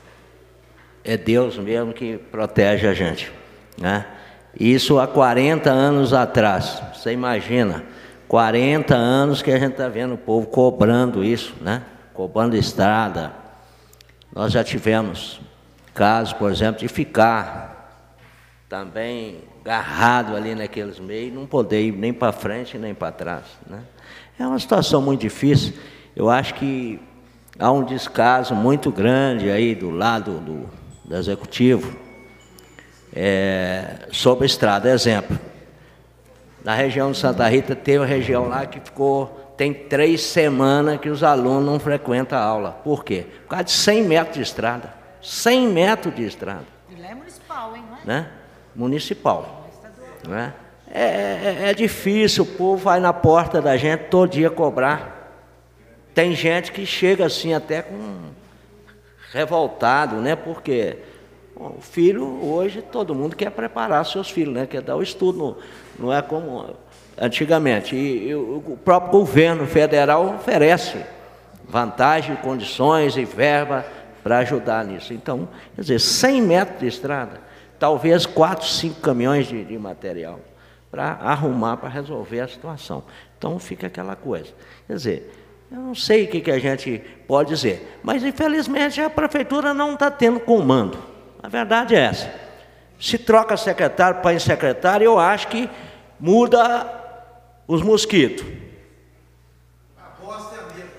é Deus mesmo que protege a gente, né? Isso há 40 anos atrás, você imagina, 40 anos que a gente está vendo o povo cobrando isso, né? Cobrando estrada. Nós já tivemos casos, por exemplo, de ficar também agarrado ali naqueles meios, não poder ir nem para frente nem para trás, né? É uma situação muito difícil. Eu acho que há um descaso muito grande aí do lado do executivo sobre a estrada. Exemplo, na região de Santa Rita tem uma região lá que tem 3 semanas que os alunos não frequentam a aula. Por quê? Por causa de 100 metros de estrada. 100 metros de estrada. E lá é municipal, hein? Não é? Né? Municipal. Né? É difícil, o povo vai na porta da gente todo dia cobrar. Tem gente que chega assim até revoltado, né? Porque o filho, hoje, todo mundo quer preparar seus filhos, né? Quer dar o estudo, não é como antigamente. E o próprio governo federal oferece vantagem, condições e verba para ajudar nisso. Então, quer dizer, 100 metros de estrada, talvez 4, 5 caminhões de material para arrumar, para resolver a situação. Então fica aquela coisa. Quer dizer, Eu não sei o que a gente pode dizer, mas infelizmente a prefeitura não está tendo comando. A verdade é essa. Se troca secretário, põe secretário, eu acho que muda os mosquitos. A bosta é a mesma.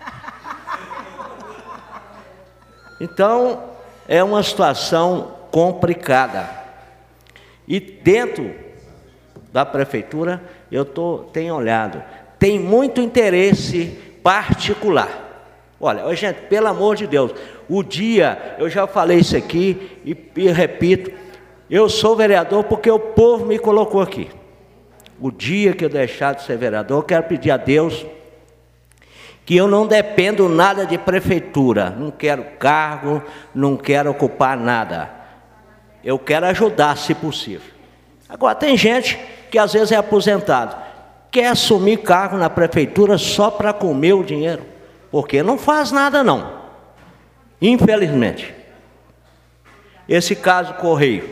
Então, é uma situação complicada. E dentro da prefeitura, eu tenho olhado, tem muito interesse particular. Olha, gente, pelo amor de Deus, o dia, eu já falei isso aqui e repito, eu sou vereador porque o povo me colocou aqui. O dia que eu deixar de ser vereador, eu quero pedir a Deus que eu não dependo nada de prefeitura, não quero cargo, não quero ocupar nada. Eu quero ajudar, se possível. Agora, tem gente que às vezes é aposentado, quer assumir cargo na prefeitura só para comer o dinheiro, porque não faz nada não, infelizmente. Esse caso Correio,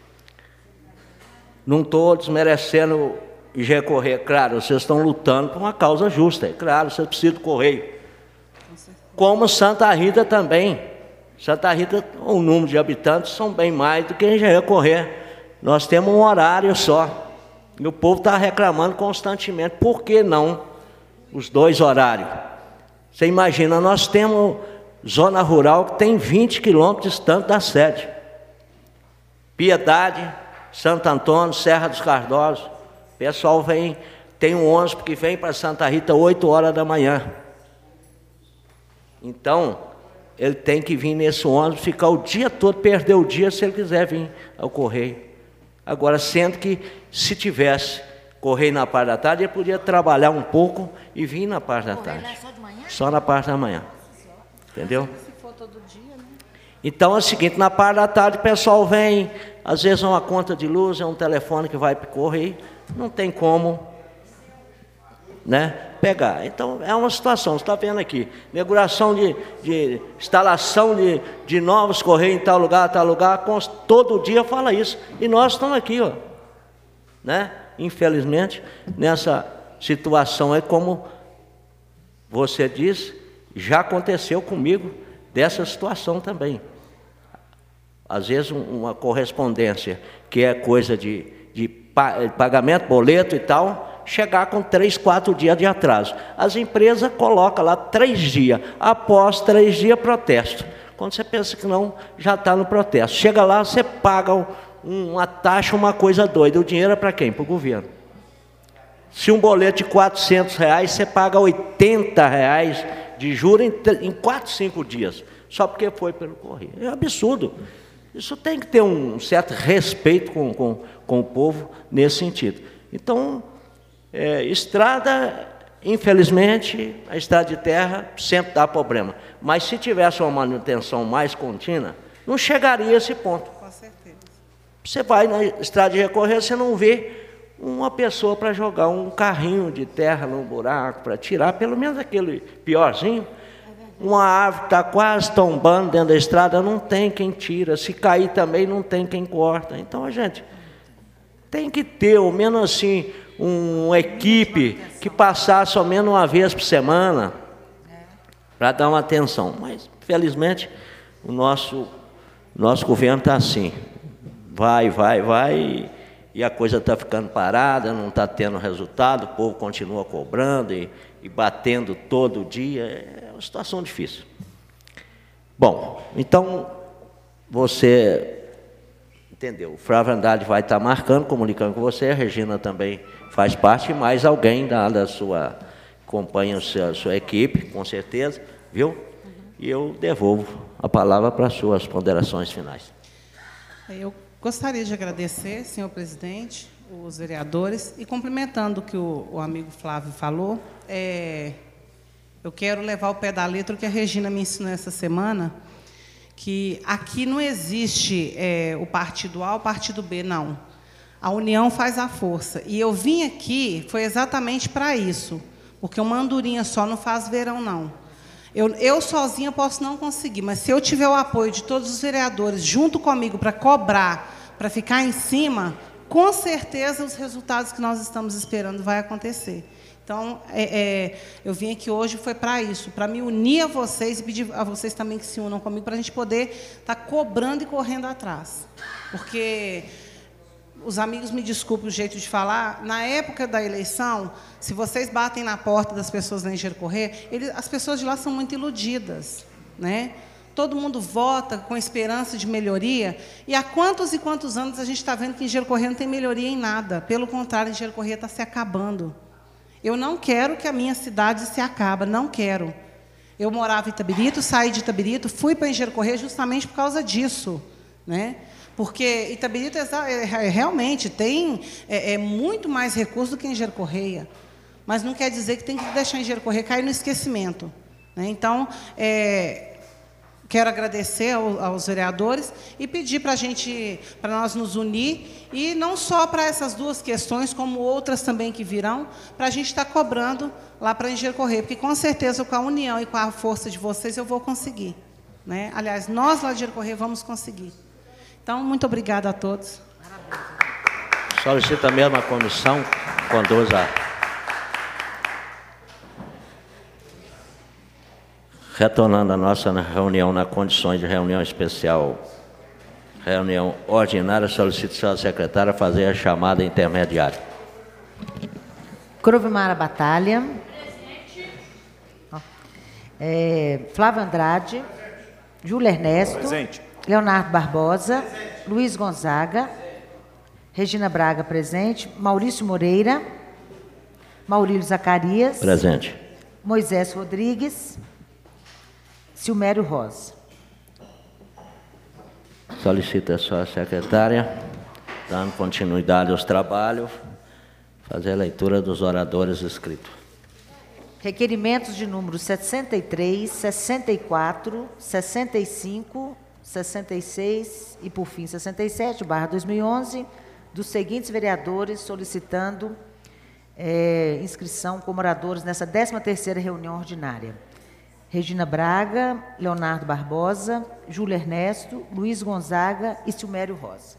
não estou desmerecendo IG Correia, claro, vocês estão lutando por uma causa justa, é claro, vocês precisam do Correio. Como Santa Rita também. Santa Rita, o número de habitantes são bem mais do que IG Correia. Nós temos um horário só. E o povo está reclamando constantemente. Por que não os dois horários? Você imagina, nós temos zona rural que tem 20 quilômetros distante da sede. Piedade, Santo Antônio, Serra dos Cardosos. O pessoal vem, tem um ônibus que vem para Santa Rita 8 horas da manhã. Então, ele tem que vir nesse ônibus, ficar o dia todo, perder o dia se ele quiser vir ao Correio. Agora, sendo que se tivesse Correio na parte da tarde, ele podia trabalhar um pouco e vir na parte da tarde. Só de manhã? Só na parte da manhã. Entendeu? Se for todo dia, né? Então é o seguinte, na parte da tarde o pessoal vem, às vezes é uma conta de luz, é um telefone que vai para o Correio, não tem como, né, pegar. Então é uma situação, você está vendo aqui, inauguração de instalação de novos Correios em tal lugar, todo dia fala isso. E nós estamos aqui, ó, né? Infelizmente, nessa situação é como você diz, já aconteceu comigo dessa situação também. Às vezes uma correspondência que é coisa de pagamento, boleto e tal, chegar com 3, 4 dias de atraso. As empresas colocam lá 3 dias, após 3 dias protesto. Quando você pensa que não, já está no protesto. Chega lá, você paga uma taxa, uma coisa doida. O dinheiro é para quem? Para o governo. Se um boleto de R$400, você paga R$80 de juros em 4, 5 dias, só porque foi pelo Correio. É um absurdo. Isso tem que ter um certo respeito com o povo nesse sentido. Então, estrada, infelizmente, a estrada de terra sempre dá problema. Mas se tivesse uma manutenção mais contínua, não chegaria a esse ponto. Com certeza. Você vai na estrada de recorrer, você não vê uma pessoa para jogar um carrinho de terra no buraco, para tirar pelo menos aquele piorzinho. Uma árvore está quase tombando dentro da estrada, não tem quem tira. Se cair também, não tem quem corta. Então, a gente tem que ter, ao menos assim, uma equipe que passasse ao menos uma vez por semana para dar uma atenção. Mas, felizmente, o nosso governo está assim. Vai, e a coisa está ficando parada, não está tendo resultado, o povo continua cobrando e batendo todo dia. É uma situação difícil. Bom, então, você entendeu. O Flávio Andrade vai estar marcando, comunicando com você, a Regina também faz parte, mais alguém da sua, acompanha a sua equipe, com certeza, viu? E eu devolvo a palavra para as suas ponderações finais. Eu gostaria de agradecer, senhor presidente, os vereadores, e cumprimentando o que o amigo Flávio falou, eu quero levar ao pé da letra o que a Regina me ensinou essa semana, que aqui não existe o partido A ou o partido B, não. A união faz a força. E eu vim aqui, foi exatamente para isso, porque uma andorinha só não faz verão, não. Eu sozinha posso não conseguir, mas se eu tiver o apoio de todos os vereadores junto comigo para cobrar, para ficar em cima, com certeza os resultados que nós estamos esperando vai acontecer. Então, eu vim aqui hoje foi para isso, para me unir a vocês e pedir a vocês também que se unam comigo, para a gente poder estar cobrando e correndo atrás. Porque, os amigos me desculpem o jeito de falar, na época da eleição, se vocês batem na porta das pessoas lá em Engenheiro Corrêa, as pessoas de lá são muito iludidas, né? Todo mundo vota com esperança de melhoria, e há quantos e quantos anos a gente está vendo que Engenheiro Corrêa não tem melhoria em nada. Pelo contrário, Engenheiro Corrêa está se acabando. Eu não quero que a minha cidade se acabe, não quero. Eu morava em Itabirito, saí de Itabirito, fui para Engenheiro Corrêa justamente por causa disso, né? Porque Itabirito realmente tem muito mais recursos do que Engenheiro Corrêa, mas não quer dizer que tem que deixar Engenheiro Corrêa cair no esquecimento, né? Então, quero agradecer aos vereadores e pedir para nós nos unir, e não só para essas duas questões, como outras também que virão, para a gente estar cobrando lá para Engenheiro Corrêa, porque com certeza com a união e com a força de vocês eu vou conseguir, né? Aliás, nós lá de Engenheiro Corrêa vamos conseguir. Então, muito obrigada a todos. Solicito a mesma comissão, conduza. Retornando à nossa reunião, na condições de reunião especial, reunião ordinária, solicito a senhora secretária fazer a chamada intermediária. Crovimara Batalha. Flávio Andrade. Júlio Ernesto. Presente. Leonardo Barbosa. Luiz Gonzaga. Regina Braga, presente. Maurício Moreira. Maurílio Zacarias. Presente. Moisés Rodrigues. Silmério Rosa. Solicito a sua secretária, dando continuidade aos trabalhos, fazer a leitura dos oradores inscritos. Requerimentos de números 63, 64, 65, 66 e, por fim, 67/2011, dos seguintes vereadores solicitando inscrição como oradores nessa 13ª reunião ordinária: Regina Braga, Leonardo Barbosa, Júlio Ernesto, Luiz Gonzaga e Silmério Rosa.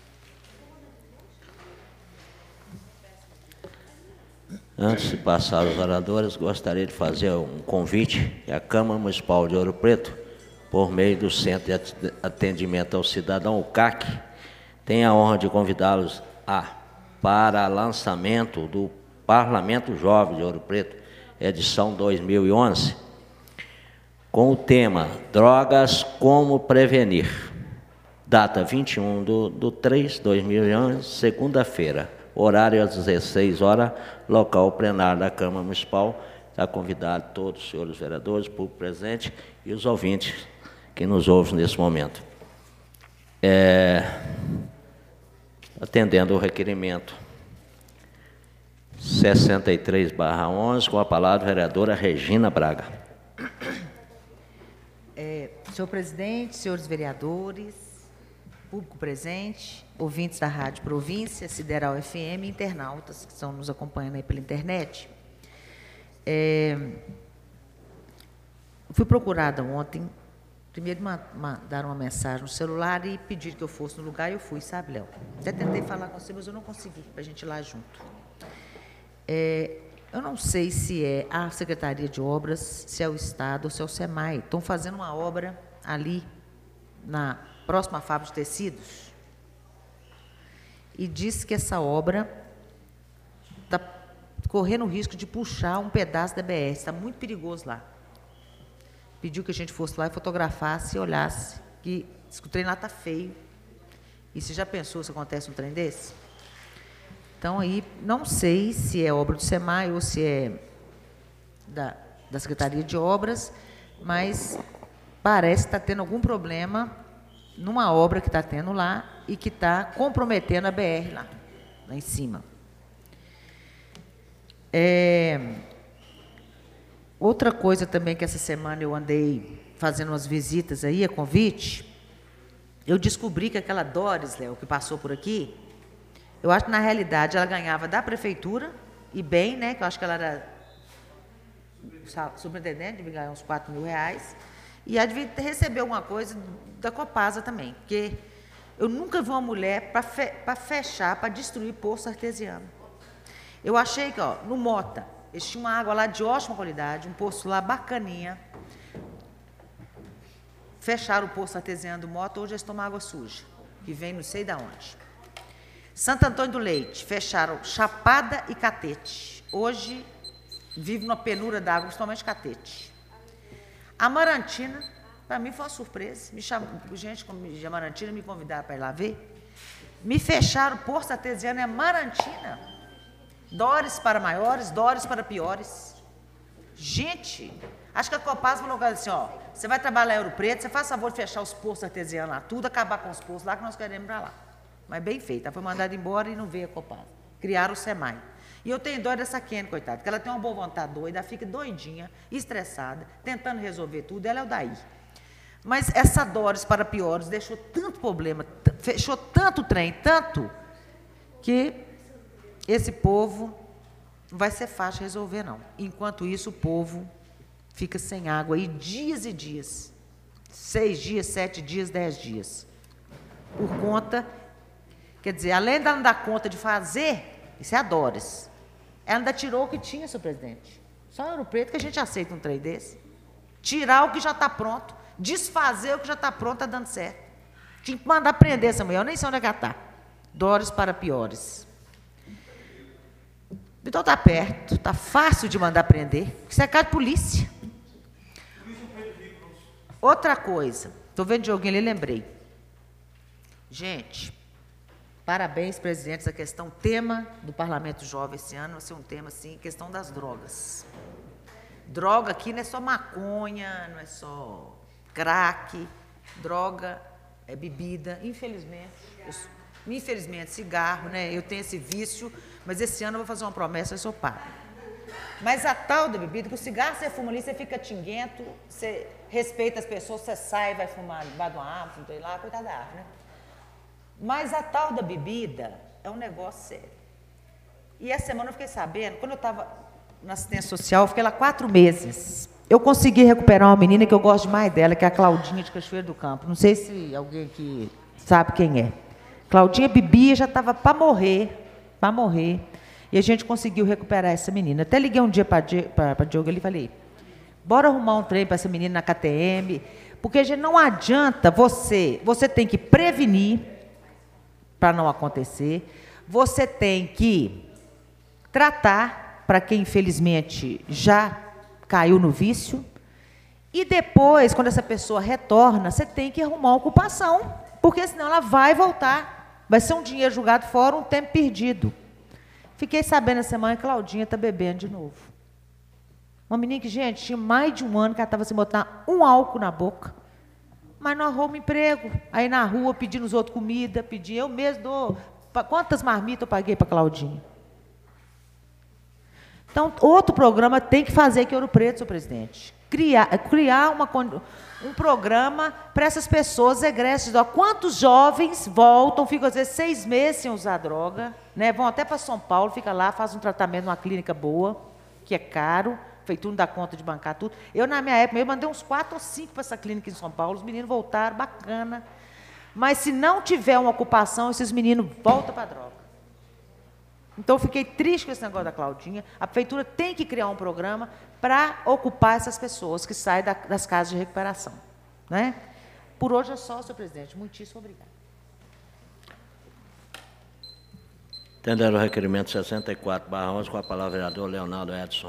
Antes de passar aos oradores, gostaria de fazer um convite à Câmara Municipal de Ouro Preto, por meio do Centro de Atendimento ao Cidadão, o CAC, tem a honra de convidá-los para lançamento do Parlamento Jovem de Ouro Preto, edição 2011, com o tema Drogas, como prevenir. Data 21/3/2011, segunda-feira, horário às 16 horas, local plenário da Câmara Municipal. Está convidado todos os senhores vereadores, público presente e os ouvintes que nos ouvem nesse momento. Atendendo o requerimento 63/11, com a palavra a vereadora Regina Braga. Senhor presidente, senhores vereadores, público presente, ouvintes da Rádio Província, Sideral FM, internautas que estão nos acompanhando aí pela internet. Fui procurada ontem, primeiro mandaram uma mensagem no celular e pediram que eu fosse no lugar, e eu fui, sabe, Léo? Até tentei falar com você, mas eu não consegui, para a gente ir lá junto. Eu não sei se é a Secretaria de Obras, se é o Estado ou se é o SEMAI. Estão fazendo uma obra ali, na próxima fábrica de tecidos, e diz que essa obra está correndo o risco de puxar um pedaço da BR. Está muito perigoso lá. Pediu que a gente fosse lá e fotografasse e olhasse, que o trem lá está feio. E você já pensou se acontece um trem desse? Então, aí, não sei se é obra do SEMAI ou se é da Secretaria de Obras, mas parece que está tendo algum problema numa obra que está tendo lá e que está comprometendo a BR lá em cima. Outra coisa também que essa semana eu andei fazendo umas visitas aí, a convite, eu descobri que aquela Doris, Léo, que passou por aqui, eu acho que, na realidade, ela ganhava da prefeitura, e bem, né, que eu acho que ela era superintendente, devia ganhar uns R$4.000, e ela devia receber alguma coisa da Copasa também, porque Eu nunca vi uma mulher para fechar, para destruir poço artesiano. Eu achei que, ó, no Mota, eles tinham uma água lá de ótima qualidade, um poço lá bacaninha. Fecharam o poço artesiano do Mota, hoje eles tomam água suja, que vem não sei de onde. Santo Antônio do Leite, fecharam Chapada e Catete. Hoje vive numa penura d'água, principalmente Catete. Amarantina, para mim foi uma surpresa. Gente de Amarantina me convidaram para ir lá ver. Me fecharam o poço artesiano em Amarantina. Dores para maiores, dores para piores. Gente, acho que a Copasa falou assim, ó, você vai trabalhar em Ouro Preto, você faz favor de fechar os poços artesianos lá, tudo, acabar com os poços lá, que nós queremos ir para lá. Mas bem feito, ela foi mandada embora e não veio a Copasa. Criaram o SEMAI. E eu tenho dó dessa Kenny, coitada, porque ela tem uma boa vontade doida, ela fica doidinha, estressada, tentando resolver tudo, ela é o daí. Mas essa Dores para piores deixou tanto problema, fechou tanto trem, tanto, que esse povo não vai ser fácil resolver, não. Enquanto isso, o povo fica sem água aí dias e dias. 6 dias, 7 dias, 10 dias. Por conta, quer dizer, além dela não dar conta de fazer, isso é a Dores. Ela ainda tirou o que tinha, senhor presidente. Só em Ouro Preto que a gente aceita um trem desse. Tirar o que já está pronto, desfazer o que já está pronto, está dando certo. Tinha que mandar prender essa mulher, eu nem sei onde é que ela está. Dores para piores. Então está perto, está fácil de mandar prender. Isso é caso de polícia. Outra coisa, estou vendo Dioguinho ali, lembrei. Gente, parabéns, presidente, essa questão, tema do Parlamento Jovem esse ano vai ser um tema, assim, questão das drogas. Droga aqui não é só maconha, não é só crack, droga é bebida, infelizmente, cigarro, né? Eu tenho esse vício, mas esse ano eu vou fazer uma promessa, eu sou pago. Mas a tal da bebida, que o cigarro você fuma ali, você fica tinguento, você respeita as pessoas, você sai, vai fumar debaixo de uma árvore, não sei lá, coitada da árvore, né? Mas a tal da bebida é um negócio sério. E essa semana eu fiquei sabendo, quando eu estava na assistência social, eu fiquei lá 4 meses. Eu consegui recuperar uma menina que eu gosto demais dela, que é a Claudinha de Cachoeiro do Campo. Não sei se alguém aqui sabe quem é. Claudinha bebia, já estava para morrer. E a gente conseguiu recuperar essa menina. Até liguei um dia para Diogo ali e falei, bora arrumar um trem para essa menina na KTM, porque a gente não adianta você tem que prevenir para não acontecer, você tem que tratar para quem infelizmente já caiu no vício, e depois, quando essa pessoa retorna, você tem que arrumar uma ocupação, porque senão ela vai voltar, vai ser um dinheiro jogado fora, um tempo perdido. Fiquei sabendo essa semana que a Claudinha está bebendo de novo. Uma menina que, gente, tinha mais de um ano que ela estava sem botar um álcool na boca, mas não arruma emprego. Aí na rua, pedindo os outros comida, eu mesmo dou. Quantas marmitas eu paguei para a Claudinha? Então, outro programa tem que fazer aqui em Ouro Preto, senhor presidente. Criar um programa para essas pessoas egressas. Quantos jovens voltam, ficam às vezes 6 meses sem usar droga, né? Vão até para São Paulo, fica lá, faz um tratamento numa clínica boa, que é caro, feito não dá conta de bancar tudo. Eu, na minha época, eu mandei uns 4 ou 5 para essa clínica em São Paulo, os meninos voltaram, bacana. Mas se não tiver uma ocupação, esses meninos voltam para a droga. Então, eu fiquei triste com esse negócio da Claudinha. A prefeitura tem que criar um programa para ocupar essas pessoas que saem das casas de recuperação. Né? Por hoje é só, senhor presidente. Muitíssimo obrigado. Entender o requerimento 64/11, com a palavra o vereador Leonardo Edson.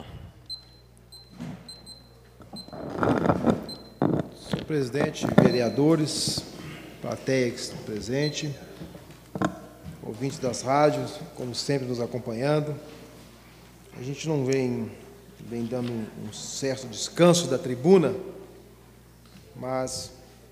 Senhor presidente, vereadores, plateia que está presente, ouvintes das rádios, como sempre, nos acompanhando. A gente não vem dando um certo descanso da tribuna, mas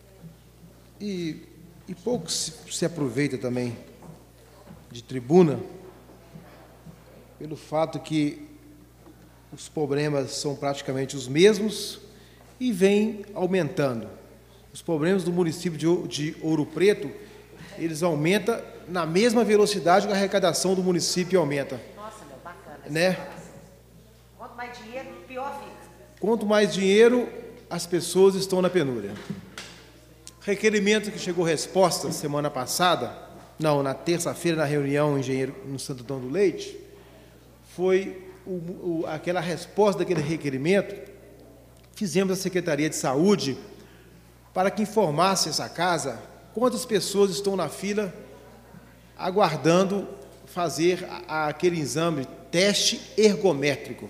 pouco se aproveita também de tribuna pelo fato que os problemas são praticamente os mesmos e vêm aumentando. Os problemas do município de Ouro Preto, eles aumentam na mesma velocidade que a arrecadação do município aumenta. Nossa, meu, bacana. Né? Quanto mais dinheiro, pior fica. Quanto mais dinheiro, as pessoas estão na penúria. requerimento que chegou resposta semana passada, não, na terça-feira, na reunião engenheiro no Santo Antão do Leite, foi aquela resposta daquele requerimento. Fizemos a Secretaria de Saúde para que informasse essa casa quantas pessoas estão na fila aguardando fazer aquele exame, teste ergométrico.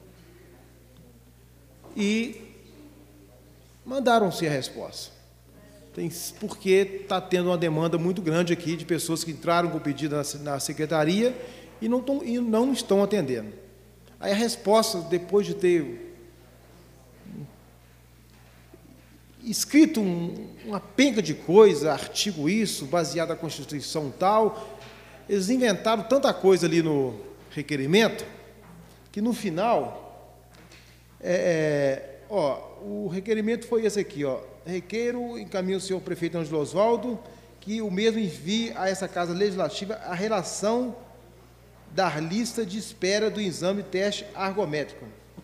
E mandaram-se a resposta. Porque está tendo uma demanda muito grande aqui de pessoas que entraram com pedido na secretaria e não estão atendendo. Aí a resposta, depois de ter escrito uma penca de coisa, artigo isso, baseado na Constituição tal, eles inventaram tanta coisa ali no requerimento, que no final, o requerimento foi esse aqui, ó. Requeiro, encaminho ao senhor prefeito Ângelo Osvaldo, que o mesmo envie a essa Casa Legislativa a relação da lista de espera do exame teste ergométrico.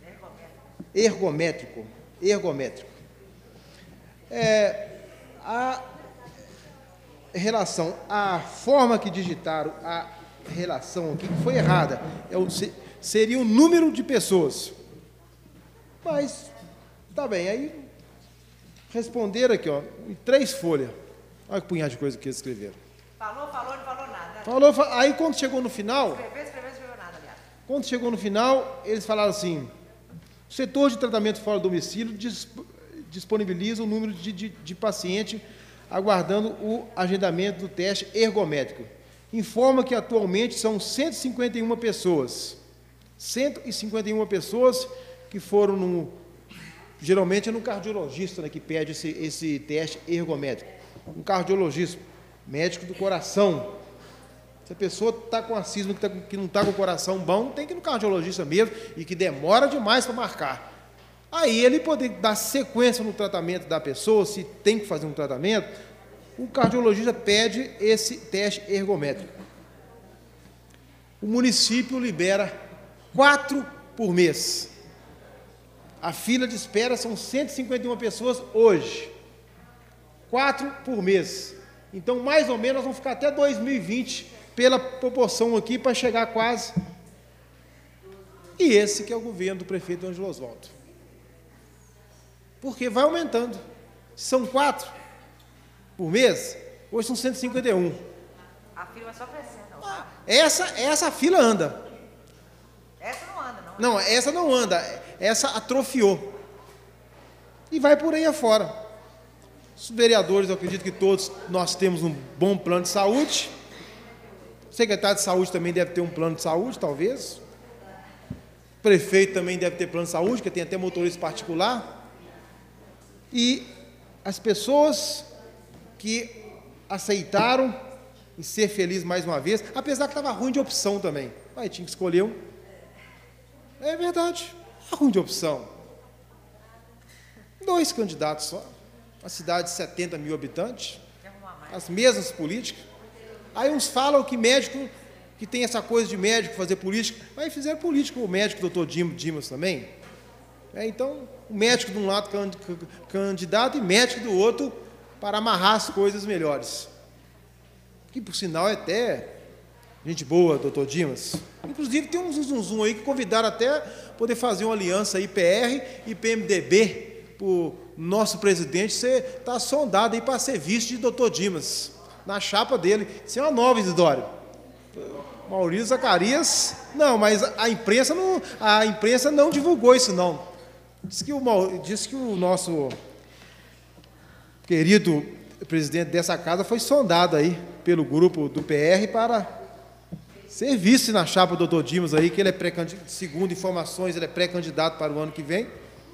A relação, a forma que digitaram a relação aqui foi errada. Seria o número de pessoas. Mas, tá bem, aí responderam aqui, ó, em 3 folhas. Olha que punhado de coisa que eles escreveram. Falou, não falou nada. Aí quando chegou no final... Escreveu nada, aliás. Quando chegou no final, eles falaram assim: o setor de tratamento fora do domicílio disponibiliza o número de paciente aguardando o agendamento do teste ergométrico. Informa que atualmente são 151 pessoas. 151 pessoas que foram geralmente é no cardiologista, né, que pede esse teste ergométrico. Um cardiologista, médico do coração. Se a pessoa está com ascismo, que não está com o coração bom, tem que ir no cardiologista mesmo, e que demora demais para marcar. Aí ele poder dar sequência no tratamento da pessoa, se tem que fazer um tratamento, o cardiologista pede esse teste ergométrico. O município libera 4 por mês. A fila de espera são 151 pessoas hoje. 4 por mês. Então, mais ou menos, nós vamos ficar até 2020 pela proporção aqui para chegar quase. E esse que é o governo do prefeito Ângelo Osvaldo. Porque vai aumentando. São 4 por mês, hoje são 151. A fila vai só crescendo. Essa fila anda. Essa não anda, não. Não, essa não anda. Essa atrofiou. E vai por aí afora. Os vereadores, eu acredito que todos nós temos um bom plano de saúde. O secretário de saúde também deve ter um plano de saúde, talvez. O prefeito também deve ter plano de saúde, que tem até motorista particular. E as pessoas que aceitaram em ser felizes mais uma vez, apesar que estava ruim de opção também. Aí tinha que escolher um. É verdade, está ruim de opção. 2 candidatos só. Uma cidade de 70 mil habitantes. As mesmas políticas. Aí uns falam que médico, que tem essa coisa de médico fazer política, mas fizeram política o médico, o doutor Dimas também. Então, o médico de um lado candidato e médico do outro para amarrar as coisas melhores. Que, por sinal, é até gente boa, doutor Dimas. Inclusive, tem um zum aí que convidaram até poder fazer uma aliança aí, PR e PMDB, para o nosso presidente está sondado aí para ser vice de doutor Dimas, na chapa dele. Isso é uma nova, Isidório. Maurício Zacarias, não, mas a imprensa não divulgou isso, não. Diz que o nosso querido presidente dessa casa foi sondado aí pelo grupo do PR para ser vice na chapa do doutor Dimas aí, que ele é pré-candidato, segundo informações, ele é pré-candidato para o ano que vem.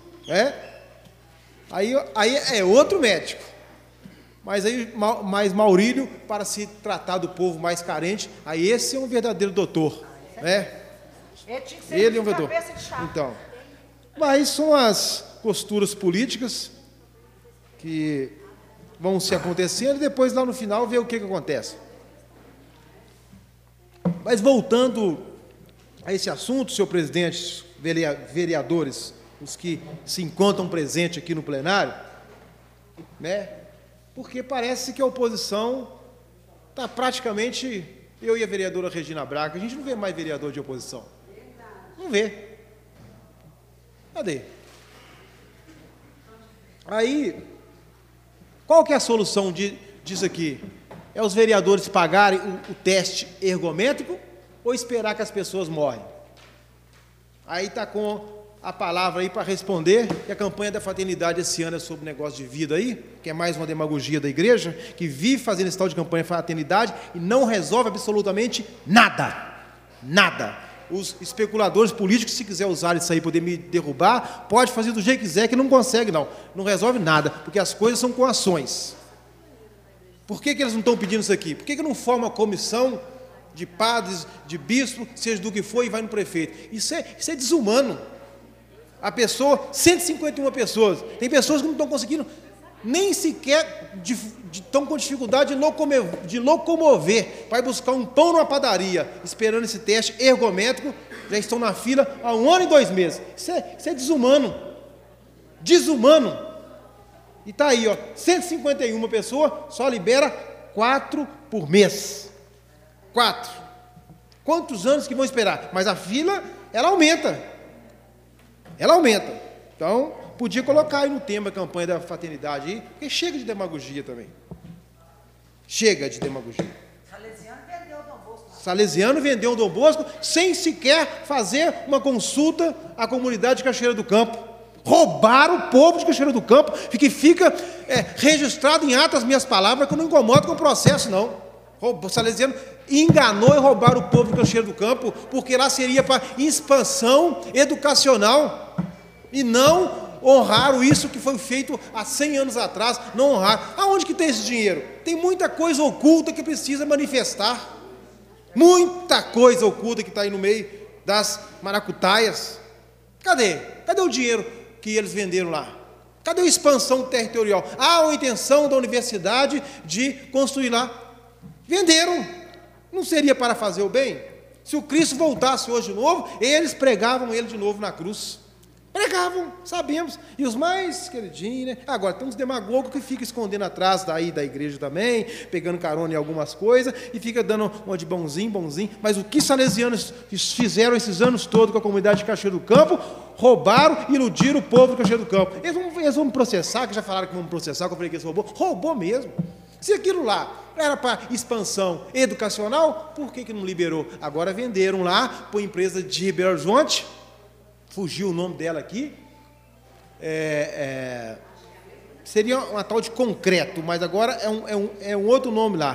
Aí é outro médico. Mas Maurílio, para se tratar do povo mais carente, aí esse é um verdadeiro doutor. Ele é um doutor. Então, mas são as posturas políticas que vão se acontecendo e depois lá no final ver o que acontece. Mas voltando a esse assunto, senhor presidente, vereadores, os que se encontram presentes aqui no plenário, porque parece que a oposição está praticamente... Eu e a vereadora Regina Braga, a gente não vê mais vereador de oposição. Não vê. Cadê? Aí, qual que é a solução disso aqui? É os vereadores pagarem o teste ergométrico ou esperar que as pessoas morrem? Aí está com a palavra aí para responder, que a campanha da fraternidade esse ano é sobre negócio de vida aí, que é mais uma demagogia da igreja, que vive fazendo esse tal de campanha de fraternidade e não resolve absolutamente nada. Nada. Os especuladores políticos, se quiser usar isso aí para poder me derrubar, pode fazer do jeito que quiser, que não consegue não. Não resolve nada, porque as coisas são com ações. Por que eles não estão pedindo isso aqui? Por que não forma uma comissão de padres, de bispo, seja do que for, e vai no prefeito? Isso é desumano. A pessoa, 151 pessoas, tem pessoas que não estão conseguindo, nem sequer estão com dificuldade de locomover, para ir buscar um pão numa padaria, esperando esse teste ergométrico, já estão na fila há 1 ano e 2 meses. Isso é desumano. Desumano. E está aí, ó, 151 pessoas, só libera 4 por mês. 4. Quantos anos que vão esperar? Mas a fila, ela aumenta. Ela aumenta. Então, podia colocar aí no tema a campanha da fraternidade aí, porque chega de demagogia também. Chega de demagogia. Salesiano vendeu o Dom Bosco sem sequer fazer uma consulta à comunidade de Cachoeira do Campo. Roubaram o povo de Cachoeira do Campo, que fica registrado em atas minhas palavras, que eu não incomodo com o processo, não. O Salesiano enganou e roubaram o povo de Cachoeira do Campo, porque lá seria para expansão educacional, e não honraram isso que foi feito há 100 anos atrás, não honraram. Aonde que tem esse dinheiro? Tem muita coisa oculta que precisa manifestar, muita coisa oculta que está aí no meio das maracutaias. Cadê? Cadê o dinheiro que eles venderam lá? Cadê a expansão territorial? Há a intenção da universidade de construir lá. Venderam. Não seria para fazer o bem? Se o Cristo voltasse hoje de novo, eles pregavam ele de novo na cruz. Pregavam, sabemos. E os mais queridinhos, né? Agora, tem uns demagogos que ficam escondendo atrás da igreja também, pegando carona em algumas coisas, e fica dando uma de bonzinho. Mas o que salesianos fizeram esses anos todos com a comunidade de Cachoeira do Campo? Roubaram e iludiram o povo de Cachoeira do Campo. Eles vão me processar, que já falaram que vão me processar, que eu falei que eles roubou. Roubou mesmo. Se aquilo lá era para expansão educacional, por que não liberou? Agora venderam lá para uma empresa de Belo Horizonte, fugiu o nome dela aqui, seria uma tal de Concreto, mas agora é um outro nome lá.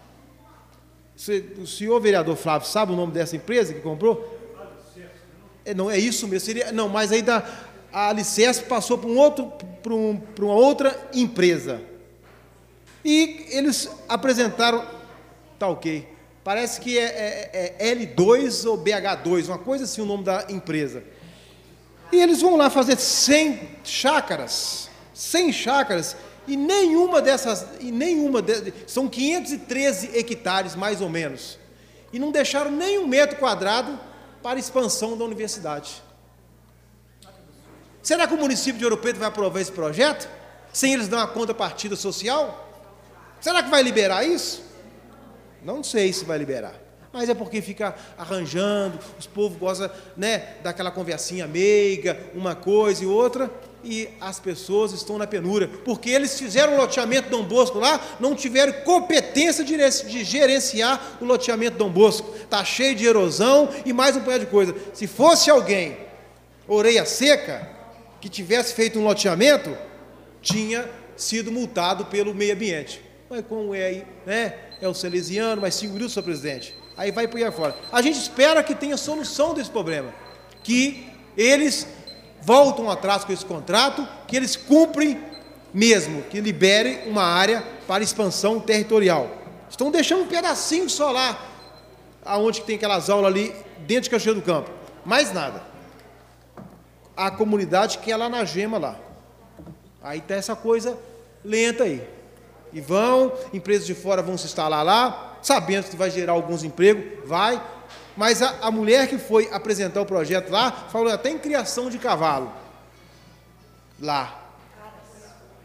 O senhor vereador Flávio sabe o nome dessa empresa que comprou? Não, é isso mesmo. Não, mas aí a Alicerce passou para uma outra empresa. E eles apresentaram, tá ok, parece que é L2 ou BH2, uma coisa assim o nome da empresa. E eles vão lá fazer 100 chácaras, e nenhuma dessas, são 513 hectares mais ou menos, e não deixaram nem 1 metro quadrado para a expansão da universidade. Será que o município de Ouro Preto vai aprovar esse projeto, sem eles dar uma contrapartida social? Será que vai liberar isso? Não sei se vai liberar. Mas é porque fica arranjando, os povos gostam, né, daquela conversinha meiga, uma coisa e outra, e as pessoas estão na penúria. Porque eles fizeram o loteamento Dom Bosco lá, não tiveram competência de gerenciar o loteamento Dom Bosco. Está cheio de erosão e mais um punhado de coisa. Se fosse alguém, orelha seca, que tivesse feito um loteamento, tinha sido multado pelo meio ambiente. Mas como é aí, né? É o salesiano, mas 5 minutos, senhor presidente. Aí vai por aí fora. A gente espera que tenha solução desse problema, que eles voltam atrás com esse contrato, que eles cumprem mesmo, que liberem uma área para expansão territorial. Estão deixando um pedacinho só lá, aonde tem aquelas aulas ali, dentro de Cachoeira do Campo. Mais nada. A comunidade que é lá na Gema lá. Aí está essa coisa lenta aí. E empresas de fora vão se instalar lá, sabendo que vai gerar alguns empregos, vai. Mas a mulher que foi apresentar o projeto lá, falou até em criação de cavalo. Lá.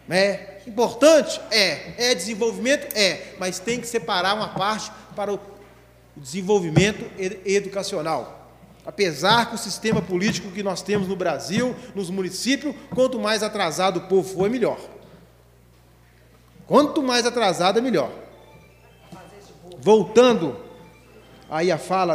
É importante? É desenvolvimento? Mas tem que separar uma parte para o desenvolvimento educacional. Apesar que o sistema político que nós temos no Brasil, nos municípios, quanto mais atrasado o povo for, é melhor. Quanto mais atrasado, é melhor. Voltando aí a fala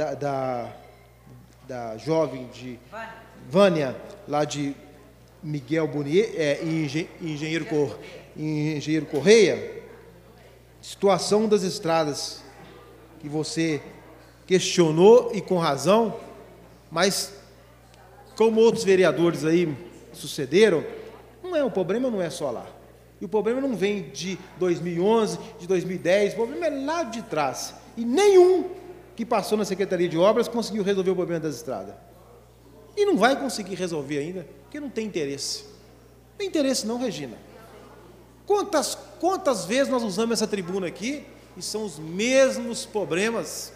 da jovem de Vânia, lá de Miguel Bonier, engenheiro Correia, situação das estradas que você questionou e com razão, mas como outros vereadores aí sucederam, o problema não é só lá. E o problema não vem de 2011, de 2010, o problema é lá de trás. E nenhum que passou na Secretaria de Obras conseguiu resolver o problema das estradas. E não vai conseguir resolver ainda, porque não tem interesse. Não tem interesse não, Regina. Quantas vezes nós usamos essa tribuna aqui e são os mesmos problemas?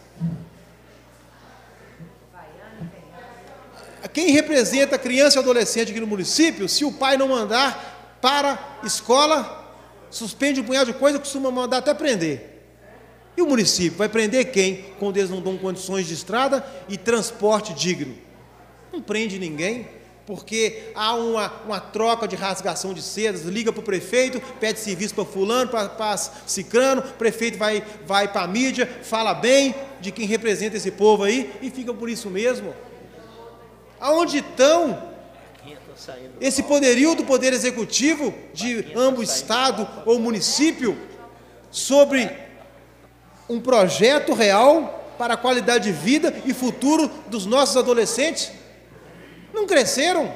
Quem representa a criança e adolescente aqui no município, se o pai não mandar para a escola, suspende um punhado de coisa, costuma mandar até prender. E o município vai prender quem, quando eles não dão condições de estrada e transporte digno? Não prende ninguém, porque há uma troca de rasgação de sedas, liga para o prefeito, pede serviço para fulano, para cicrano, o prefeito vai para a mídia, fala bem de quem representa esse povo aí, e fica por isso mesmo. Aonde estão esse poderio do Poder Executivo, de ambos Estado ou município, sobre um projeto real para a qualidade de vida e futuro dos nossos adolescentes? Não cresceram,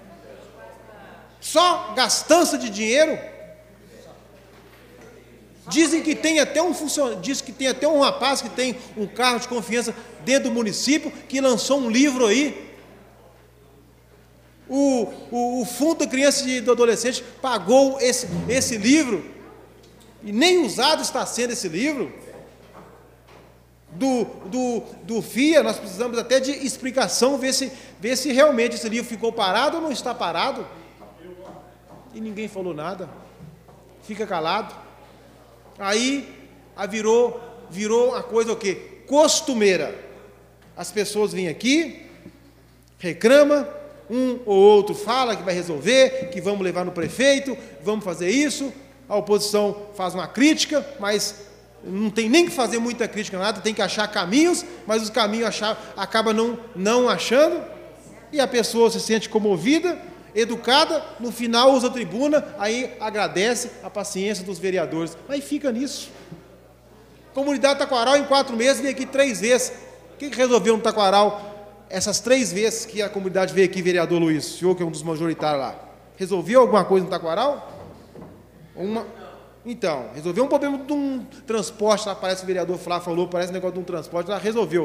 só gastança de dinheiro. Dizem que tem até diz que tem até um rapaz que tem um carro de confiança dentro do município, que lançou um livro aí. O Fundo da Criança e do Adolescente pagou esse livro, e nem usado está sendo esse livro. Do FIA, nós precisamos até de explicação, ver se realmente esse livro ficou parado ou não está parado. E ninguém falou nada, fica calado. Aí virou a coisa o quê? Costumeira. As pessoas vêm aqui, reclamam, um ou outro fala que vai resolver, que vamos levar no prefeito, vamos fazer isso, a oposição faz uma crítica, mas não tem nem que fazer muita crítica, nada, tem que achar caminhos, mas os caminhos acaba não achando, e a pessoa se sente comovida, educada, no final usa a tribuna, aí agradece a paciência dos vereadores, mas fica nisso. Comunidade Taquaral, em 4 meses, veio aqui 3 vezes. O que resolveu no Taquaral essas 3 vezes que a comunidade veio aqui, vereador Luiz, o senhor que é um dos majoritários lá? Resolveu alguma coisa no Taquaral? Então, resolveu um problema de um transporte, lá parece que o vereador Flávio falou, parece um negócio de um transporte, lá resolveu.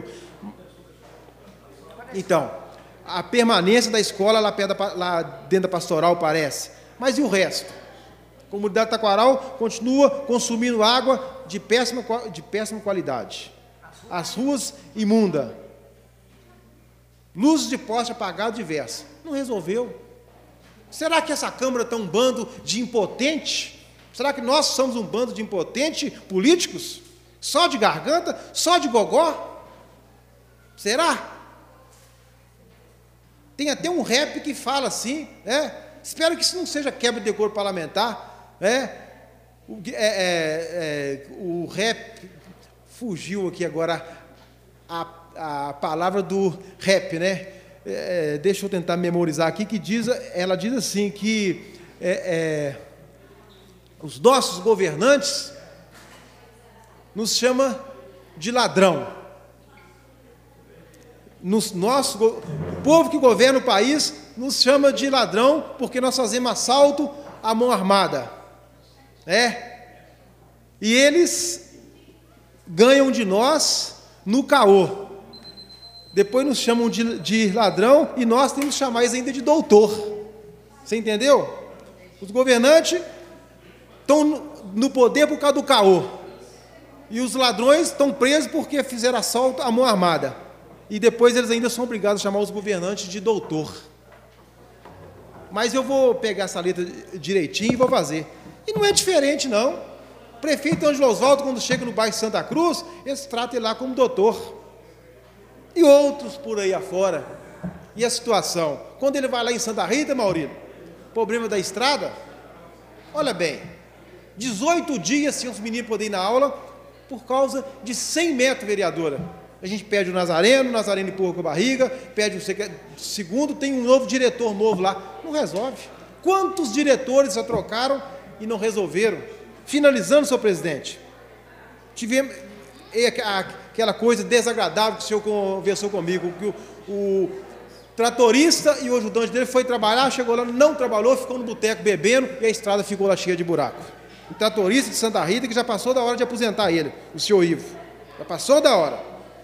Então, a permanência da escola lá dentro da pastoral parece, mas e o resto? A comunidade Taquaral continua consumindo água de péssima qualidade. As ruas imundas. Luzes de poste apagadas diversas. Não resolveu. Será que essa Câmara está um bando de impotentes? Será que nós somos um bando de impotentes políticos? Só de garganta? Só de gogó? Será? Tem até um rap que fala assim, espero que isso não seja quebra de decoro parlamentar, o rap, fugiu aqui agora a palavra do rap, né? Deixa eu tentar memorizar aqui, ela diz assim, que os nossos governantes nos chamam de ladrão. O povo que governa o país nos chama de ladrão porque nós fazemos assalto à mão armada. E eles ganham de nós no caô. Depois nos chamam de ladrão e nós temos que chamar eles ainda de doutor. Você entendeu? Os governantes estão no poder por causa do caô. E os ladrões estão presos porque fizeram assalto à mão armada. E depois eles ainda são obrigados a chamar os governantes de doutor. mas eu vou pegar essa letra direitinho e vou fazer. E não é diferente, não. O prefeito Ângelo Osvaldo, quando chega no bairro Santa Cruz, eles tratam ele lá como doutor. E outros por aí afora. E a situação? Quando ele vai lá em Santa Rita, Maurílio, problema da estrada, olha bem, 18 dias sem os meninos poderem ir na aula por causa de 100 metros, vereadora. A gente pede o Nazareno empurra com a barriga, pede o segundo, tem um novo diretor novo lá. Não resolve. Quantos diretores já trocaram e não resolveram? Finalizando, senhor presidente, tivemos aquela coisa desagradável que o senhor conversou comigo, que o tratorista e o ajudante dele foi trabalhar, chegou lá, não trabalhou, ficou no boteco bebendo e a estrada ficou lá cheia de buraco. O tratorista de Santa Rita, que já passou da hora de aposentar ele, o senhor Ivo. Já passou da hora.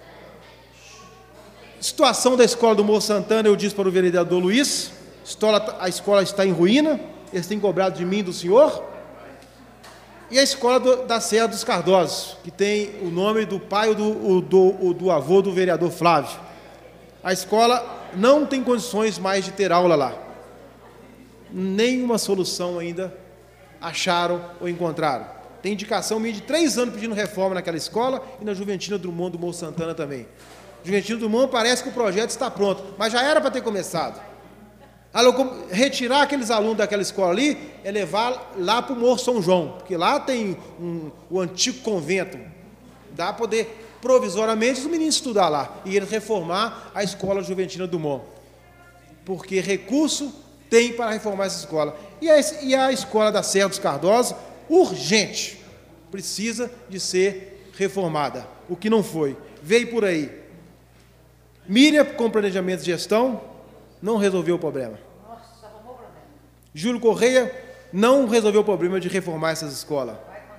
Situação da escola do Morro Santana, eu disse para o vereador Luiz, a escola está em ruína, eles têm cobrado de mim e do senhor. E a escola da Serra dos Cardosos, que tem o nome do pai ou do avô do vereador Flávio. A escola não tem condições mais de ter aula lá. Nenhuma solução ainda acharam ou encontraram. Tem indicação minha de 3 anos pedindo reforma naquela escola e na Juventina Drummond do Morro Santana também. Juventina Drummond parece que o projeto está pronto, mas já era para ter começado. Retirar aqueles alunos daquela escola ali é levar lá para o Morro São João, porque lá tem o antigo convento. Dá para poder, provisoriamente, os meninos estudar lá e eles reformar a escola Juventina Drummond. Porque recurso tem para reformar essa escola. E a escola da Serra dos Cardosos, urgente, precisa de ser reformada. O que não foi. Veio por aí. Miriam, com planejamento de gestão, não resolveu o problema. Júlio Correia não resolveu o problema de reformar essas escolas.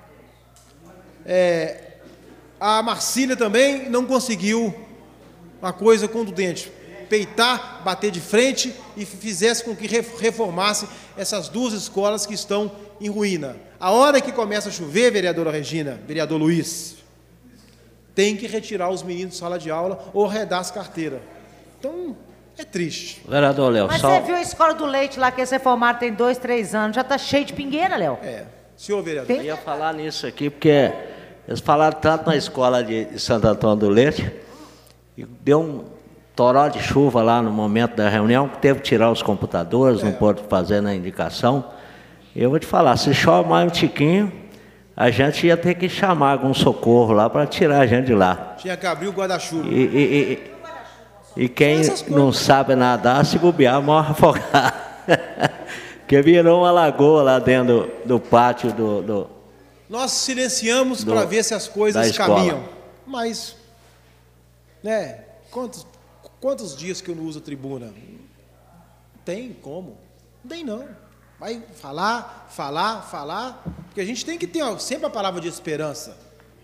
A Marcília também não conseguiu uma coisa contundente. Peitar, bater de frente e fizesse com que reformasse essas 2 escolas que estão em ruína. A hora que começa a chover, vereadora Regina, vereador Luiz, tem que retirar os meninos de sala de aula ou arredar as carteiras. Então, é triste. Vereador Léo, mas você viu a escola do Leite lá, que eles reformaram tem 2, 3 anos, já está cheio de pingueira, Léo? Senhor vereador. Eu ia falar nisso aqui, porque eles falaram tanto na escola de Santo Antônio do Leite, e deu um toró de chuva lá no momento da reunião, que teve que tirar os computadores, não pôde fazer na indicação. Eu vou te falar, se chove mais um tiquinho, a gente ia ter que chamar algum socorro lá para tirar a gente de lá. Tinha que abrir o guarda-chuva. E quem não sabe nadar, se bobear, morre afogado. Porque virou uma lagoa lá dentro do pátio do Nós silenciamos para ver se as coisas caminham. Mas, né, quantos dias que eu não uso a tribuna? Não tem como. Não tem, não. Vai falar, porque a gente tem que ter sempre a palavra de esperança.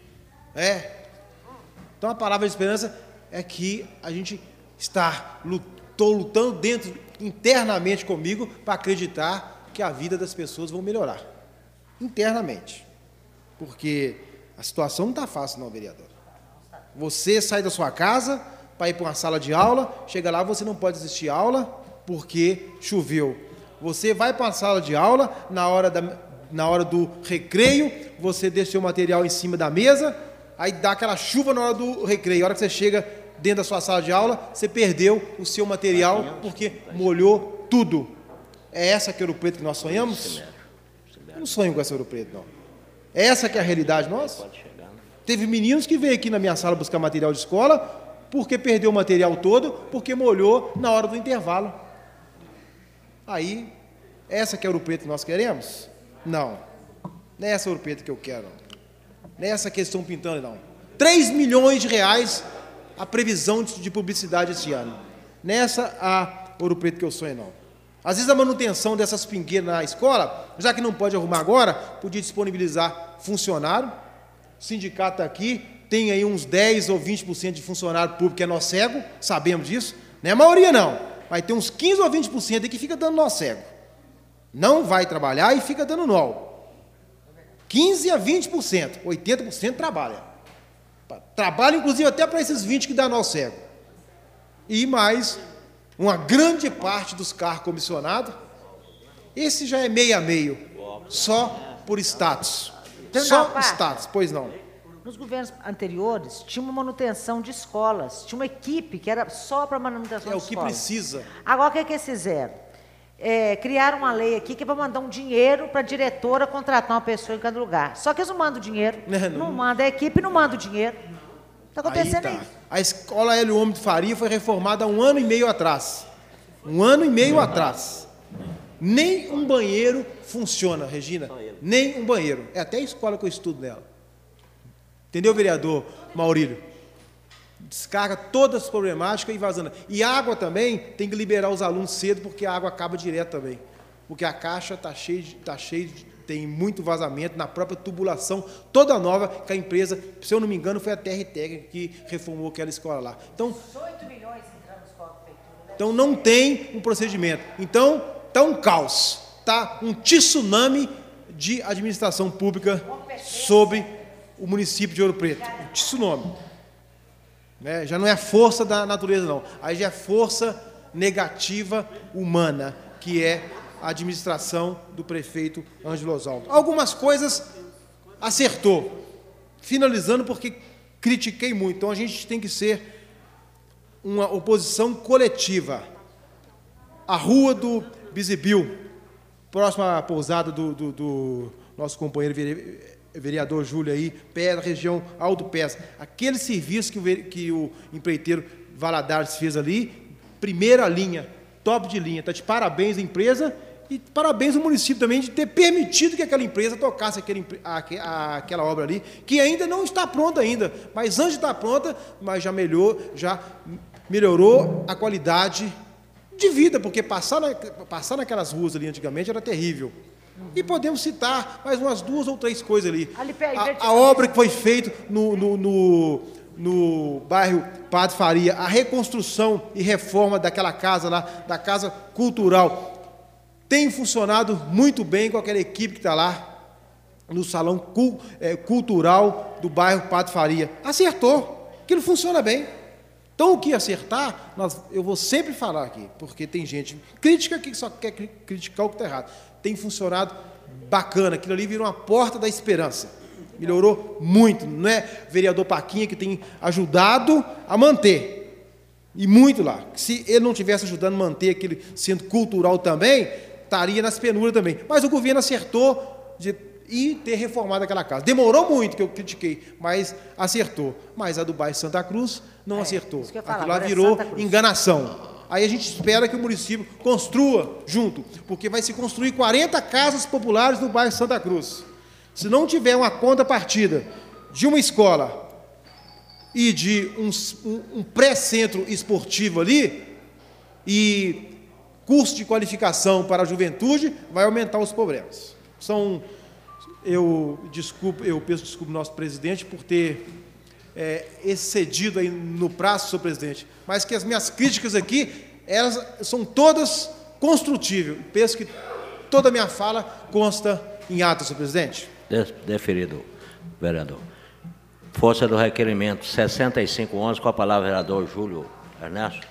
Então a palavra de esperança é que a gente estou lutando internamente comigo para acreditar que a vida das pessoas vão melhorar. Internamente. Porque a situação não está fácil, não, vereador. Você sai da sua casa para ir para uma sala de aula, chega lá, você não pode assistir aula porque choveu. Você vai para a sala de aula, na hora do recreio, você deixa o seu material em cima da mesa, aí dá aquela chuva na hora do recreio. A hora que você chega dentro da sua sala de aula, você perdeu o seu material porque molhou tudo. É essa que é Ouro Preto que nós sonhamos? Eu não sonho com essa Ouro Preto, não. É essa que é a realidade nossa? Teve meninos que veio aqui na minha sala buscar material de escola porque perdeu o material todo, porque molhou na hora do intervalo. Aí, essa que é a Ouro Preto que nós queremos? Não. Não é essa Ouro Preto que eu quero, não. Não é essa que eles estão pintando, não. 3 milhões de reais a previsão de publicidade esse ano. Nessa a Ouro Preto que eu sonho, não. Às vezes a manutenção dessas pingueiras na escola, já que não pode arrumar agora, podia disponibilizar funcionário. O sindicato está aqui, tem aí uns 10 ou 20% de funcionário público que é nó cego, sabemos disso. Não é a maioria, não. Vai ter uns 15 ou 20% aí que fica dando nó cego. Não vai trabalhar e fica dando nó. 15 a 20%, 80% trabalha. Trabalha, inclusive, até para esses 20 que dá nó cego. E mais, uma grande parte dos carros comissionados Esse já é meio a meio, só por status. Então, Só não, pá. status, pois não. Nos governos anteriores, tinha uma manutenção de escolas, tinha uma equipe que era só para manutenção É de o que escolas. precisa. Agora, o que é que eles fizeram? Criaram uma lei aqui que é para mandar um dinheiro para a diretora contratar uma pessoa em cada lugar. Só que eles não mandam o dinheiro, não mandam a equipe, não mandam o dinheiro. Está acontecendo Aí tá. isso. A escola Hélio Homem de Faria foi reformada há 1 ano e meio atrás. 1 ano e meio atrás. Nem um banheiro funciona, Regina. Nem um banheiro. É até a escola que eu estudo nela. Entendeu, vereador Maurílio? Descarga todas as problemáticas e vazando. E água também, tem que liberar os alunos cedo, porque a água acaba direto também. Porque a caixa está cheia, tem muito vazamento na própria tubulação, toda nova, que a empresa, se eu não me engano, foi a TR Técnica que reformou aquela escola lá. Então, 8 milhões entrando na escola da prefeitura, né? então não tem um procedimento. Então, está um caos, está um tsunami de administração pública sobre o município de Ouro Preto. Um tsunami. Né? Já não é força da natureza, não. Aí já é força negativa humana, que é a administração do prefeito Ângelo Osvaldo. Algumas coisas acertou. Finalizando, porque critiquei muito. Então, a gente tem que ser uma oposição coletiva. A rua do Bizibil, próxima à pousada do nosso companheiro vereador Júlio aí, pé da região Alto Pés. Aquele serviço que o empreiteiro Valadares fez ali, primeira linha, top de linha. Está de parabéns a empresa e parabéns ao município também de ter permitido que aquela empresa tocasse aquela obra ali, que ainda não está pronta ainda, mas antes de estar pronta, mas já melhorou a qualidade de vida, porque passar naquelas ruas ali antigamente era terrível. E podemos citar mais umas 2 ou 3 coisas ali. A obra que foi feita no bairro Padre Faria, a reconstrução e reforma daquela casa lá, da Casa Cultural, tem funcionado muito bem com aquela equipe que está lá no Salão Cultural do bairro Padre Faria. Acertou, aquilo funciona bem. Então, o que acertar, eu vou sempre falar aqui, porque tem gente crítica que só quer criticar o que está errado. Tem funcionado bacana, aquilo ali virou uma porta da esperança. Melhorou muito, não é vereador Paquinha que tem ajudado a manter, e muito lá. Se ele não tivesse ajudando a manter aquele centro cultural também, estaria nas penúrias também. Mas o governo acertou e ter reformado aquela casa. Demorou muito, que eu critiquei, mas acertou. Mas a do bairro Santa Cruz não acertou. Aquilo lá virou enganação. Aí a gente espera que o município construa junto, porque vai se construir 40 casas populares no bairro Santa Cruz. Se não tiver uma contrapartida de uma escola e de um pré-centro esportivo ali, e curso de qualificação para a juventude, vai aumentar os problemas. Eu peço desculpa ao nosso presidente por ter excedido aí no prazo, senhor presidente, mas que as minhas críticas aqui, elas são todas construtíveis. Penso que toda a minha fala consta em ata, senhor presidente. Deferido, vereador. Força do requerimento 6511, com a palavra, vereador Júlio Ernesto.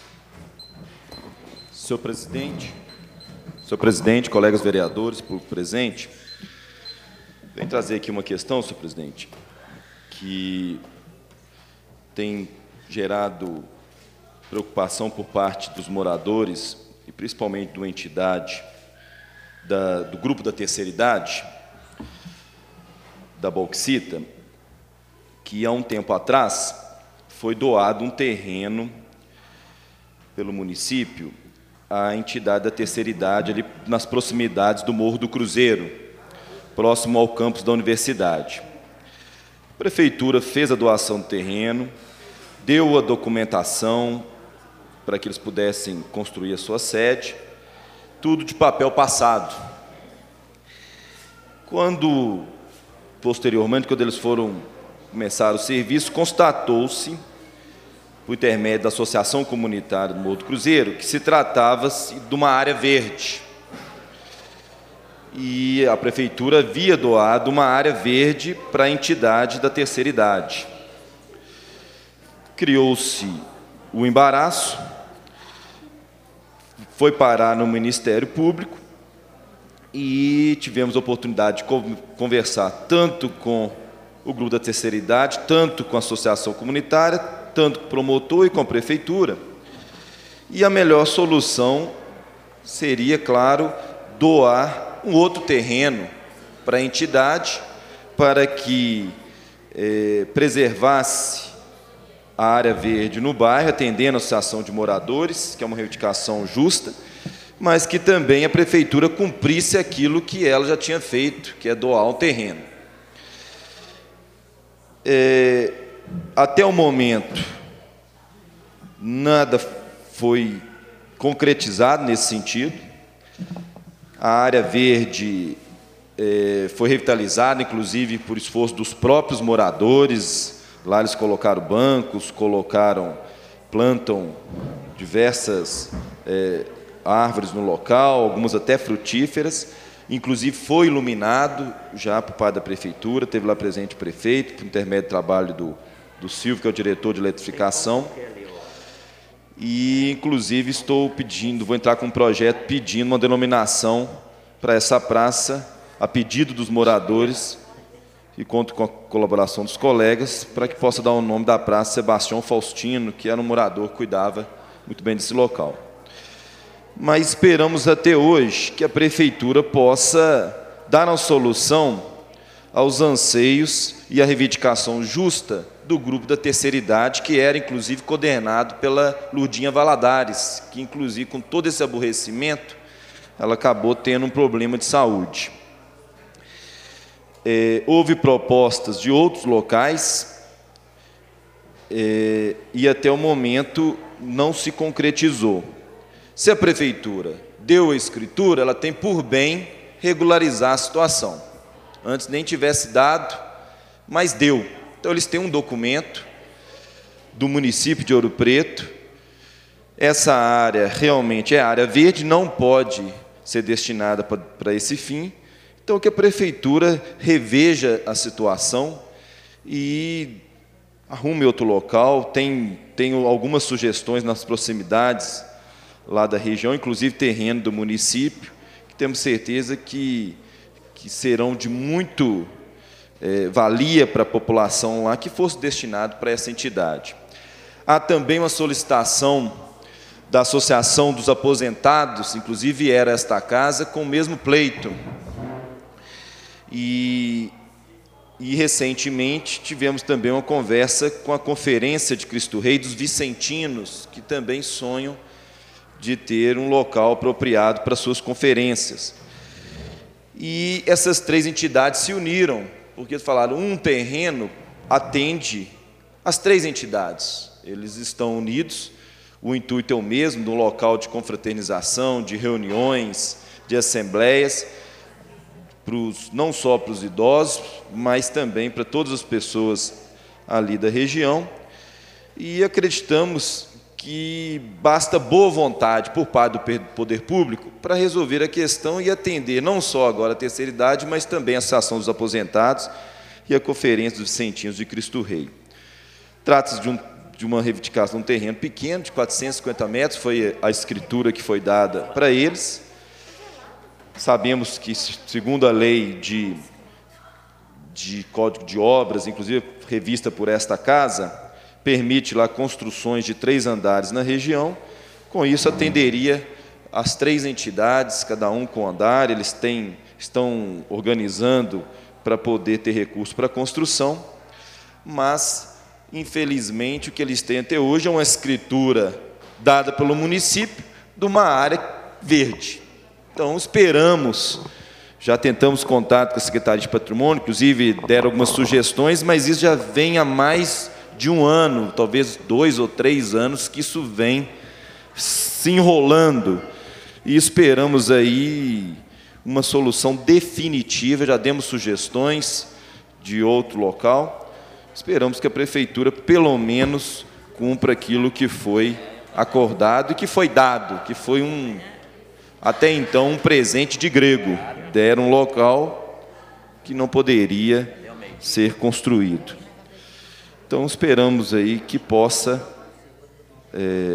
Senhor presidente, colegas vereadores, público presente, venho trazer aqui uma questão, senhor presidente, que tem gerado preocupação por parte dos moradores e principalmente de uma entidade do grupo da terceira idade, da Bauxita, que há um tempo atrás foi doado um terreno pelo município à entidade da terceira idade, ali nas proximidades do Morro do Cruzeiro, próximo ao campus da universidade. A prefeitura fez a doação do terreno, deu a documentação para que eles pudessem construir a sua sede, tudo de papel passado. Posteriormente, quando eles foram começar o serviço, constatou-se, por intermédio da Associação Comunitária do Morro do Cruzeiro, que se tratava de uma área verde. E a prefeitura havia doado uma área verde para a entidade da terceira idade. Criou-se o embaraço, foi parar no Ministério Público, e tivemos a oportunidade de conversar tanto com o grupo da terceira idade, tanto com a associação comunitária, tanto com o promotor e com a prefeitura. E a melhor solução seria, claro, doar um outro terreno para a entidade, para que preservasse a área verde no bairro, atendendo a associação de moradores, que é uma reivindicação justa, mas que também a prefeitura cumprisse aquilo que ela já tinha feito, que é doar um terreno. Até o momento, nada foi concretizado nesse sentido. A área verde foi revitalizada, inclusive por esforço dos próprios moradores. Lá eles colocaram bancos, plantam diversas árvores no local, algumas até frutíferas. Inclusive foi iluminado já por parte da prefeitura, teve lá presente o prefeito, por intermédio do trabalho do Silvio, que é o diretor de eletrificação. E, inclusive, vou entrar com um projeto pedindo uma denominação para essa praça, a pedido dos moradores, e conto com a colaboração dos colegas, para que possa dar o nome da praça Sebastião Faustino, que era um morador que cuidava muito bem desse local. Mas esperamos até hoje que a prefeitura possa dar uma solução aos anseios e à reivindicação justa do grupo da terceira idade, que era, inclusive, coordenado pela Lurdinha Valadares, que, inclusive, com todo esse aborrecimento, ela acabou tendo um problema de saúde. Houve propostas de outros locais e, até o momento, não se concretizou. Se a prefeitura deu a escritura, ela tem por bem regularizar a situação. Antes nem tivesse dado, mas deu. Então, eles têm um documento do município de Ouro Preto. Essa área realmente é área verde, não pode ser destinada para esse fim. Então, que a prefeitura reveja a situação e arrume outro local. Tenho algumas sugestões nas proximidades lá da região, inclusive terreno do município, que temos certeza que serão de muito valia para a população lá, que fosse destinado para essa entidade. Há também uma solicitação da Associação dos Aposentados, inclusive era esta casa, com o mesmo pleito. E recentemente tivemos também uma conversa com a Conferência de Cristo Rei dos Vicentinos, que também sonham de ter um local apropriado para suas conferências. E essas três entidades se uniram, porque falaram, um terreno atende as três entidades. Eles estão unidos, o intuito é o mesmo, um local de confraternização, de reuniões, de assembleias, não só para os idosos, mas também para todas as pessoas ali da região. E acreditamos que basta boa vontade por parte do poder público para resolver a questão e atender não só agora a terceira idade, mas também a Associação dos Aposentados e a Conferência dos Vicentinos de Cristo Rei. Trata-se de uma reivindicação de um terreno pequeno, de 450 metros, foi a escritura que foi dada para eles. Sabemos que, segundo a lei de Código de Obras, inclusive revista por esta casa, permite lá construções de 3 andares na região. Com isso, atenderia as 3 entidades, cada um com andar. Eles estão organizando para poder ter recurso para a construção, mas, infelizmente, o que eles têm até hoje é uma escritura dada pelo município de uma área verde. Então, esperamos, já tentamos contato com a Secretaria de Patrimônio, inclusive deram algumas sugestões, mas isso já vem há mais de um ano, talvez 2 ou 3 anos, que isso vem se enrolando. E esperamos aí uma solução definitiva, já demos sugestões de outro local. Esperamos que a prefeitura, pelo menos, cumpra aquilo que foi acordado e que foi dado, que foi até então, um presente de grego. Deram um local que não poderia ser construído. Então, esperamos aí que possa,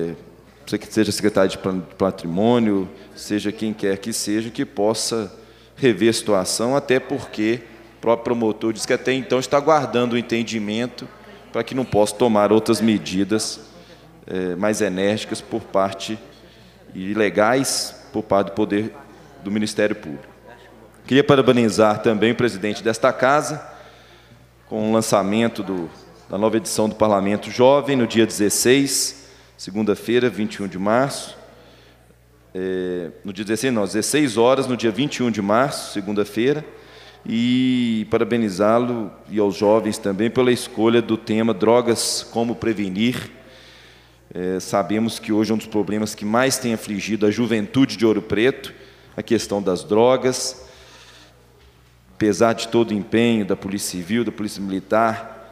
seja secretário de Patrimônio, seja quem quer que seja, que possa rever a situação, até porque o próprio promotor diz que até então está aguardando o entendimento para que não possa tomar outras medidas mais enérgicas por parte e legais por parte do poder do Ministério Público. Queria parabenizar também o presidente desta casa com o lançamento da nova edição do Parlamento Jovem, no dia 16, segunda-feira, 21 de março. No dia 16, não, às 16 horas, no dia 21 de março, segunda-feira, e parabenizá-lo e aos jovens também pela escolha do tema Drogas, como prevenir. Sabemos que hoje é um dos problemas que mais tem afligido a juventude de Ouro Preto, a questão das drogas. Apesar de todo o empenho da Polícia Civil, da Polícia Militar,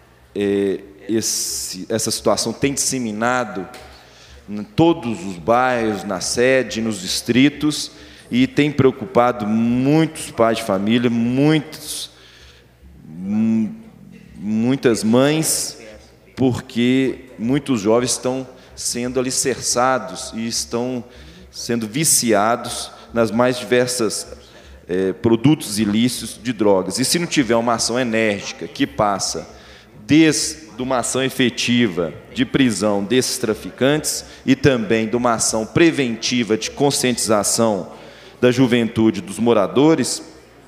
essa situação tem disseminado em todos os bairros, na sede, nos distritos, e tem preocupado muitos pais de família, muitas mães, porque muitos jovens estão sendo alicerçados e estão sendo viciados nas mais diversas produtos ilícitos de drogas. E se não tiver uma ação enérgica que passa desde uma ação efetiva de prisão desses traficantes e também de uma ação preventiva de conscientização da juventude, dos moradores,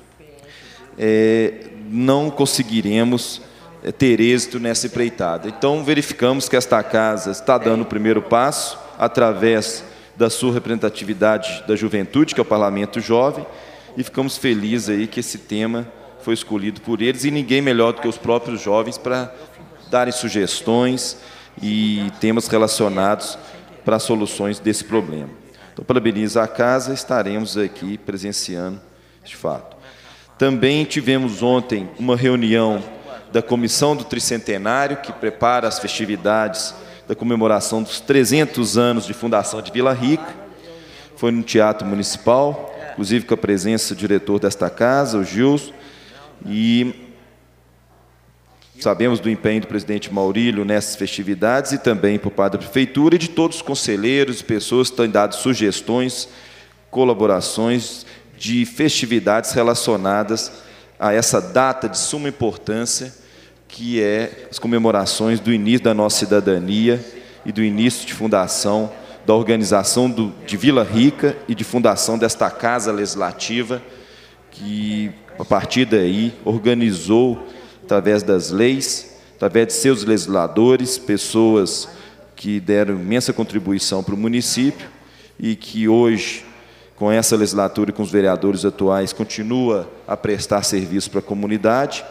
não conseguiremos ter êxito nessa empreitada. Então, verificamos que esta casa está dando o primeiro passo através da sua representatividade da juventude, que é o Parlamento Jovem, e ficamos felizes aí que esse tema foi escolhido por eles, e ninguém melhor do que os próprios jovens para darem sugestões e temas relacionados para soluções desse problema. Então, parabenizo a casa, estaremos aqui presenciando este fato. Também tivemos ontem uma reunião da Comissão do Tricentenário, que prepara as festividades da comemoração dos 300 anos de fundação de Vila Rica. Foi no Teatro Municipal, inclusive com a presença do diretor desta casa, o Gilson, e sabemos do empenho do presidente Maurílio nessas festividades e também por parte da Prefeitura e de todos os conselheiros e pessoas que têm dado sugestões, colaborações de festividades relacionadas a essa data de suma importância, que é as comemorações do início da nossa cidadania e do início de fundação da organização de Vila Rica e de fundação desta Casa Legislativa, que, a partir daí, organizou, através das leis, através de seus legisladores, pessoas que deram imensa contribuição para o município e que hoje, com essa legislatura e com os vereadores atuais, continua a prestar serviço para a comunidade.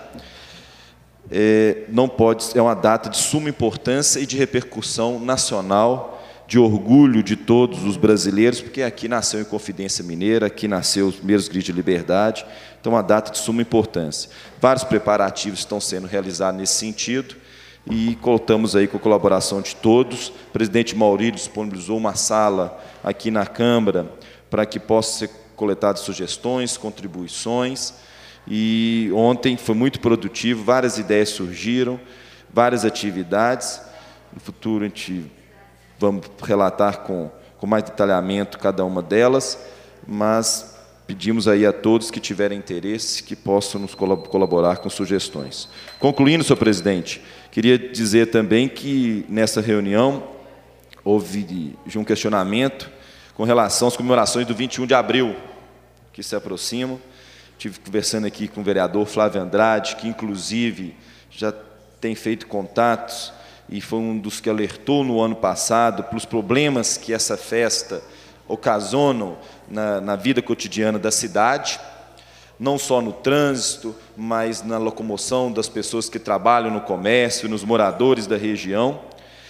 É uma data de suma importância e de repercussão nacional, de orgulho de todos os brasileiros, porque aqui nasceu a Inconfidência Mineira, aqui nasceu os primeiros gritos de liberdade, então uma data de suma importância. Vários preparativos estão sendo realizados nesse sentido, e contamos aí com a colaboração de todos. O presidente Maurílio disponibilizou uma sala aqui na Câmara para que possam ser coletadas sugestões, contribuições, e ontem foi muito produtivo, várias ideias surgiram, várias atividades. No futuro a gente vamos relatar com mais detalhamento cada uma delas, mas pedimos aí a todos que tiverem interesse que possam nos colaborar com sugestões. Concluindo, senhor presidente, queria dizer também que nessa reunião houve um questionamento com relação às comemorações do 21 de abril, que se aproximam. Estive conversando aqui com o vereador Flávio Andrade, que inclusive já tem feito contatos e foi um dos que alertou no ano passado pelos problemas que essa festa ocasiona na vida cotidiana da cidade, não só no trânsito, mas na locomoção das pessoas que trabalham no comércio, nos moradores da região.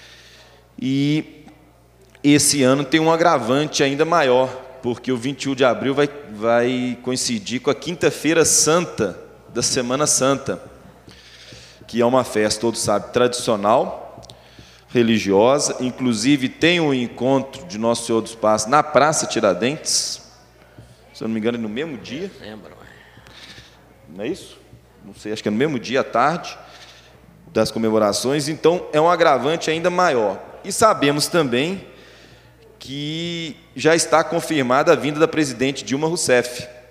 E esse ano tem um agravante ainda maior, porque o 21 de abril vai coincidir com a Quinta-feira Santa da Semana Santa, que é uma festa, todos sabem, tradicional, religiosa. Inclusive tem um encontro de Nosso Senhor dos Passos na Praça Tiradentes, se eu não me engano, é no mesmo dia. Lembro. Não é isso? Não sei, acho que é no mesmo dia, à tarde, das comemorações. Então, é um agravante ainda maior. E sabemos também que já está confirmada a vinda da presidente Dilma Rousseff,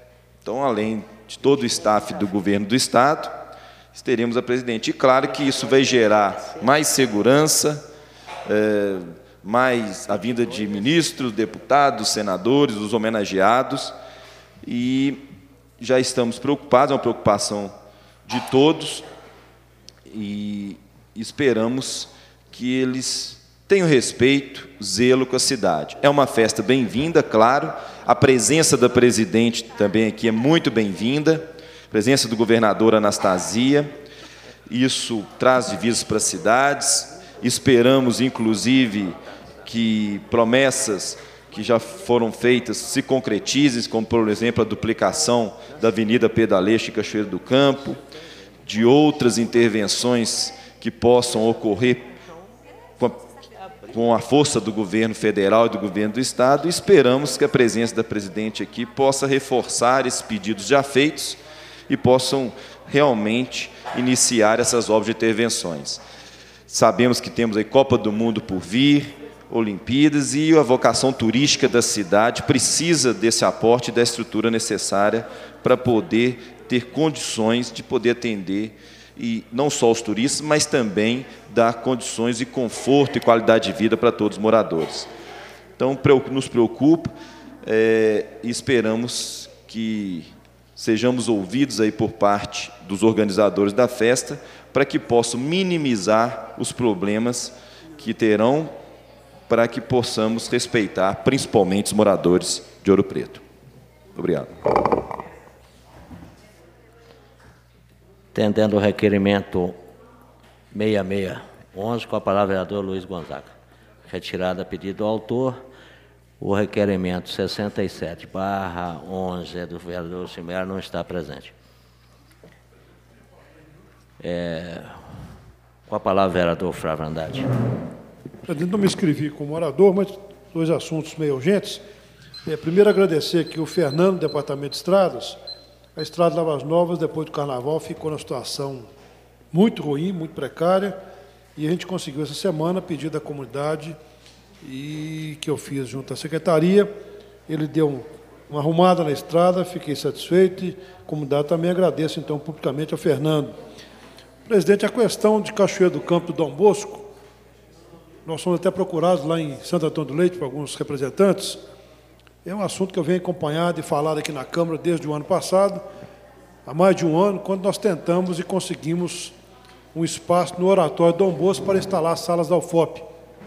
Então, além de todo o staff do governo do Estado, teremos a presidente. E claro que isso vai gerar mais segurança, mais a vinda de ministros, deputados, senadores, os homenageados, e já estamos preocupados, é uma preocupação de todos, e esperamos que eles tenham respeito, zelo com a cidade. É uma festa bem-vinda, claro, a presença da presidente também aqui é muito bem-vinda, a presença do governador Anastasia, isso traz divisas para as cidades, esperamos, inclusive, que promessas que já foram feitas se concretizem, como, por exemplo, a duplicação da Avenida Pedaleche em Cachoeiro do Campo, de outras intervenções que possam ocorrer com a força do governo federal e do governo do Estado, e esperamos que a presença da presidente aqui possa reforçar esses pedidos já feitos e possam realmente iniciar essas obras de intervenções. Sabemos que temos aí Copa do Mundo por vir, Olimpíadas, e a vocação turística da cidade precisa desse aporte e da estrutura necessária para poder ter condições de poder atender e não só os turistas, mas também dar condições de conforto e qualidade de vida para todos os moradores. Então, nos preocupa e esperamos que sejamos ouvidos aí por parte dos organizadores da festa, para que possam minimizar os problemas que terão, para que possamos respeitar, principalmente, os moradores de Ouro Preto. Obrigado. Atendendo o requerimento 6611, com a palavra o vereador Luiz Gonzaga. Retirada a pedido do autor, o requerimento 67/11 do vereador Cimer não está presente. Com a palavra o vereador Flávio Andrade. Presidente, não me inscrevi como orador, mas dois assuntos meio urgentes. Primeiro, agradecer aqui o Fernando, do Departamento de Estradas. A Estrada de Lavras Novas, depois do Carnaval, ficou numa situação muito ruim, muito precária, e a gente conseguiu essa semana, pedido da comunidade, e que eu fiz junto à secretaria. Ele deu uma arrumada na estrada, fiquei satisfeito, e a comunidade também agradeço, então, publicamente ao Fernando. Presidente, a questão de Cachoeiro do Campo do Dom Bosco, nós fomos até procurados lá em Santo Antônio do Leite, por alguns representantes. É um assunto que eu venho acompanhado e falado aqui na Câmara desde o ano passado, há mais de um ano, quando nós tentamos e conseguimos um espaço no Oratório Dom Bosco para instalar as salas da UFOP.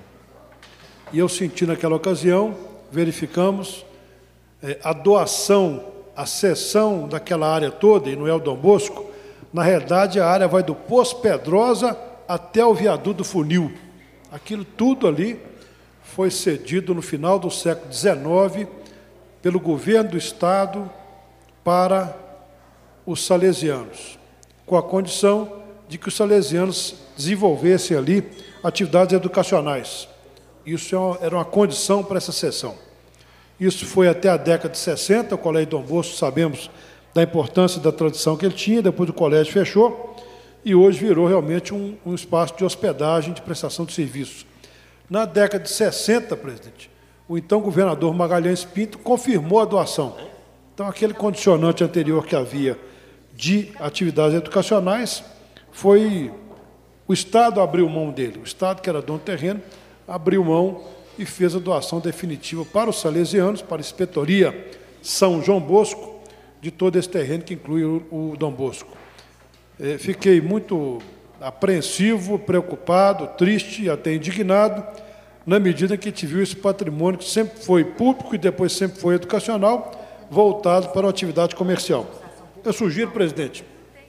E eu senti naquela ocasião, verificamos, a doação, a cessão daquela área toda, e não é o Dom Bosco, na realidade a área vai do Poço Pedrosa até o viaduto do Funil. Aquilo tudo ali foi cedido no final do século XIX pelo governo do Estado para os salesianos, com a condição de que os salesianos desenvolvessem ali atividades educacionais. Isso era uma condição para essa sessão. Isso foi até a década de 60, o Colégio Dom Bosco, sabemos da importância da tradição que ele tinha, depois o colégio fechou, e hoje virou realmente um espaço de hospedagem, de prestação de serviços. Na década de 60, presidente, o então governador Magalhães Pinto confirmou a doação. Então, aquele condicionante anterior que havia de atividades educacionais, foi o Estado abriu mão dele. O Estado, que era dono do terreno, abriu mão e fez a doação definitiva para os salesianos, para a Inspetoria São João Bosco, de todo esse terreno que inclui o Dom Bosco. Fiquei muito apreensivo, preocupado, triste e até indignado, na medida que te viu esse patrimônio que sempre foi público e depois sempre foi educacional, voltado para uma atividade comercial. Eu sugiro, presidente,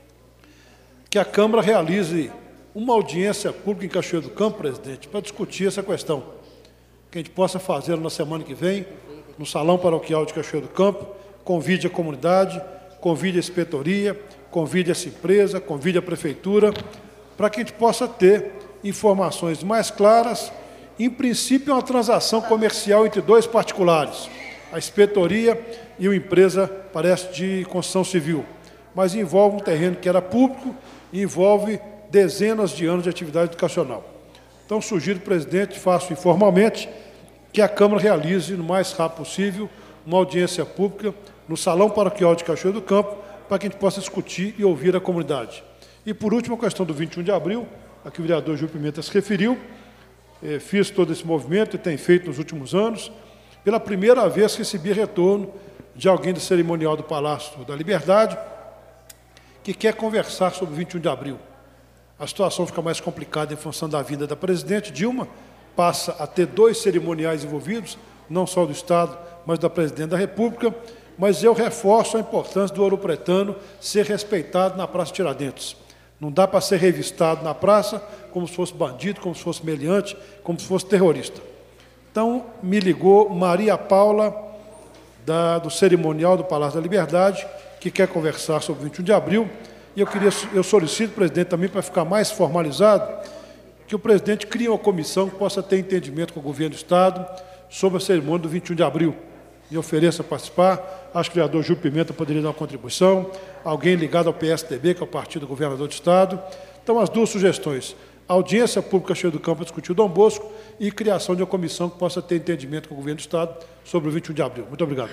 que a Câmara realize uma audiência pública em Cachoeiro do Campo, presidente, para discutir essa questão. Que a gente possa fazer na semana que vem, no Salão Paroquial de Cachoeiro do Campo, convide a comunidade, convide a inspetoria, convide essa empresa, convide a prefeitura, para que a gente possa ter informações mais claras. Em princípio, é uma transação comercial entre dois particulares, a inspetoria e uma empresa, parece, de construção civil, mas envolve um terreno que era público e envolve dezenas de anos de atividade educacional. Então, sugiro, presidente, faço informalmente, que a Câmara realize, no mais rápido possível, uma audiência pública no Salão Paroquial de Cachoeira do Campo, para que a gente possa discutir e ouvir a comunidade. E, por último, a questão do 21 de abril, a que o vereador Júlio Pimenta se referiu. Fiz todo esse movimento e tem feito nos últimos anos. Pela primeira vez recebi retorno de alguém do cerimonial do Palácio da Liberdade que quer conversar sobre o 21 de abril. A situação fica mais complicada em função da vinda da presidente Dilma, passa a ter 2 cerimoniais envolvidos, não só do Estado, mas da presidente da República, mas eu reforço a importância do Ouro Pretano ser respeitado na Praça Tiradentes. Não dá para ser revistado na praça como se fosse bandido, como se fosse meliante, como se fosse terrorista. Então, me ligou Maria Paula, do cerimonial do Palácio da Liberdade, que quer conversar sobre o 21 de abril, e eu solicito, presidente, também para ficar mais formalizado, que o presidente crie uma comissão que possa ter entendimento com o governo do Estado sobre a cerimônia do 21 de abril. E ofereça participar. Acho que o vereador Júlio Pimenta poderia dar uma contribuição, alguém ligado ao PSDB, que é o partido do governador do Estado. Então, as 2 sugestões: audiência pública cheia do campo para discutir o Dom Bosco e criação de uma comissão que possa ter entendimento com o governo do Estado sobre o 21 de abril. Muito obrigado.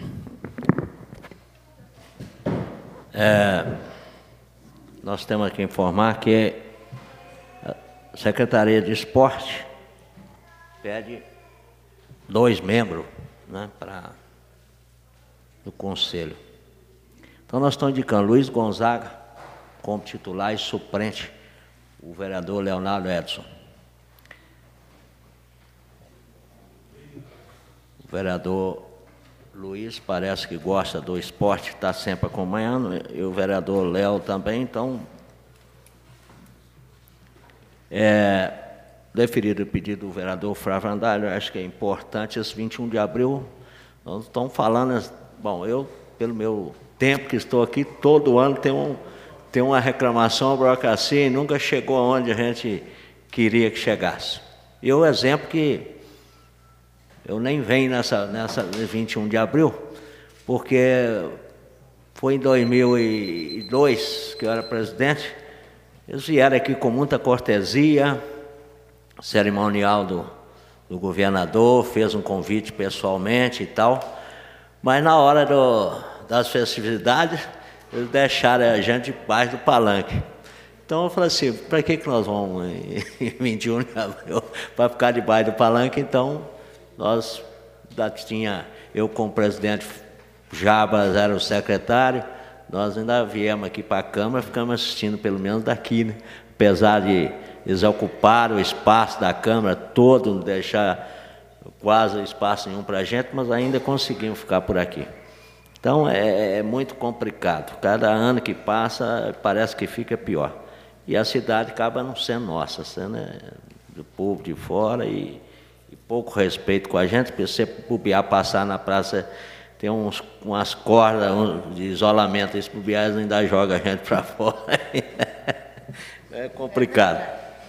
Nós temos que informar que a Secretaria de Esporte pede 2 membros, né, do Conselho. Então, nós estamos indicando Luiz Gonzaga como titular e suplente o vereador Leonardo Edson. O vereador Luiz parece que gosta do esporte, está sempre acompanhando, e o vereador Léo também, então, deferido o pedido do vereador Flávio Andrade, eu acho que é importante, esse 21 de abril, nós estamos falando, bom, eu, pelo meu tempo que estou aqui, todo ano tem uma reclamação à burocracia e nunca chegou aonde a gente queria que chegasse. E o exemplo que eu nem venho nessa 21 de abril, porque foi em 2002 que eu era presidente, eles vieram aqui com muita cortesia, cerimonial do governador, fez um convite pessoalmente e tal, mas na hora das festividades, eles deixaram a gente debaixo do palanque. Então eu falei assim, para que nós vamos em 21 de abril para ficar debaixo do palanque? Então, nós já tinha, eu como presidente, Jabas era o secretário, nós ainda viemos aqui para a Câmara, ficamos assistindo pelo menos daqui, né? Apesar de eles ocuparam o espaço da Câmara todo, não deixar quase espaço nenhum para a gente, mas ainda conseguimos ficar por aqui. Então é muito complicado, cada ano que passa parece que fica pior. E a cidade acaba não sendo nossa, sendo do povo de fora e pouco respeito com a gente, porque você bobear, passar na praça, tem umas cordas de isolamento, esse bobear ainda joga a gente para fora. É complicado.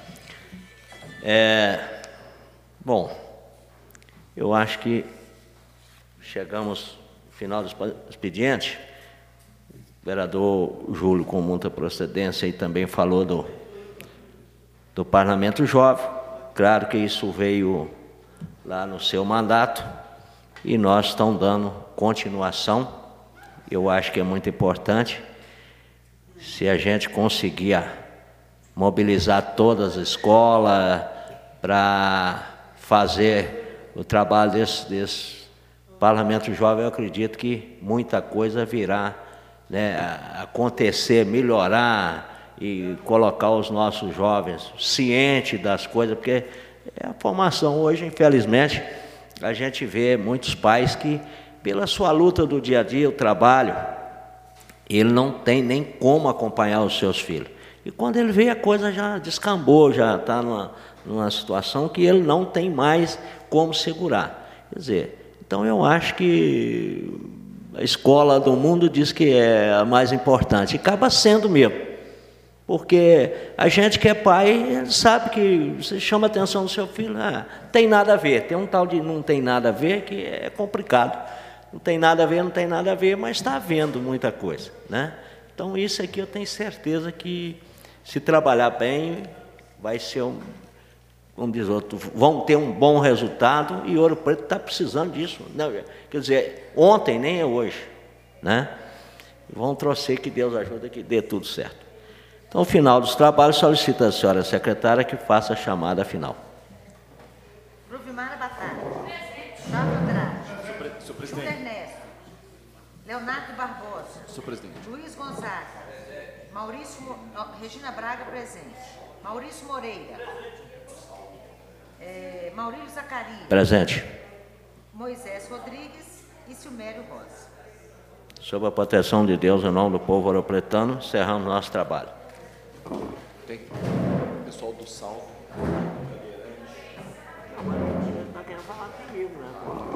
Bom, eu acho que chegamos ao final do expediente. O vereador Júlio, com muita procedência, e também falou do Parlamento Jovem. Claro que isso veio lá no seu mandato, e nós estamos dando continuação. Eu acho que é muito importante, se a gente conseguir mobilizar todas as escolas para fazer o trabalho desse Parlamento Jovem, eu acredito que muita coisa virá, né, acontecer, melhorar e colocar os nossos jovens cientes das coisas, porque a formação hoje, infelizmente, a gente vê muitos pais que, pela sua luta do dia a dia, o trabalho, ele não tem nem como acompanhar os seus filhos. E quando ele vê, a coisa já descambou, já está numa situação que ele não tem mais como segurar. Quer dizer, então eu acho que a escola do mundo diz que é a mais importante, e acaba sendo mesmo. Porque a gente que é pai sabe que você chama a atenção do seu filho, tem nada a ver, tem um tal de não tem nada a ver que é complicado. Não tem nada a ver, mas está havendo muita coisa, né? Então isso aqui eu tenho certeza que, se trabalhar bem, vai ser como diz outro, vão ter um bom resultado, e Ouro Preto está precisando disso. Não, quer dizer, ontem, nem é hoje, né? E vamos torcer que Deus ajude que dê tudo certo. Então, ao final dos trabalhos, solicito à senhora secretária que faça a chamada final. Ruvimara Batata. Fábio Andrade. Senhor presidente. Ernesto. Leonardo Barbosa. Senhor presidente. Luiz Gonzaga. Regina Braga, presente. Maurício Moreira. Maurílio Zacarias. Presente. Moisés Rodrigues e Silmério Rosa. Sob a proteção de Deus, em nome do povo ouropretano, encerramos nosso trabalho. Tem o pessoal do salto. Está querendo falar comigo, né?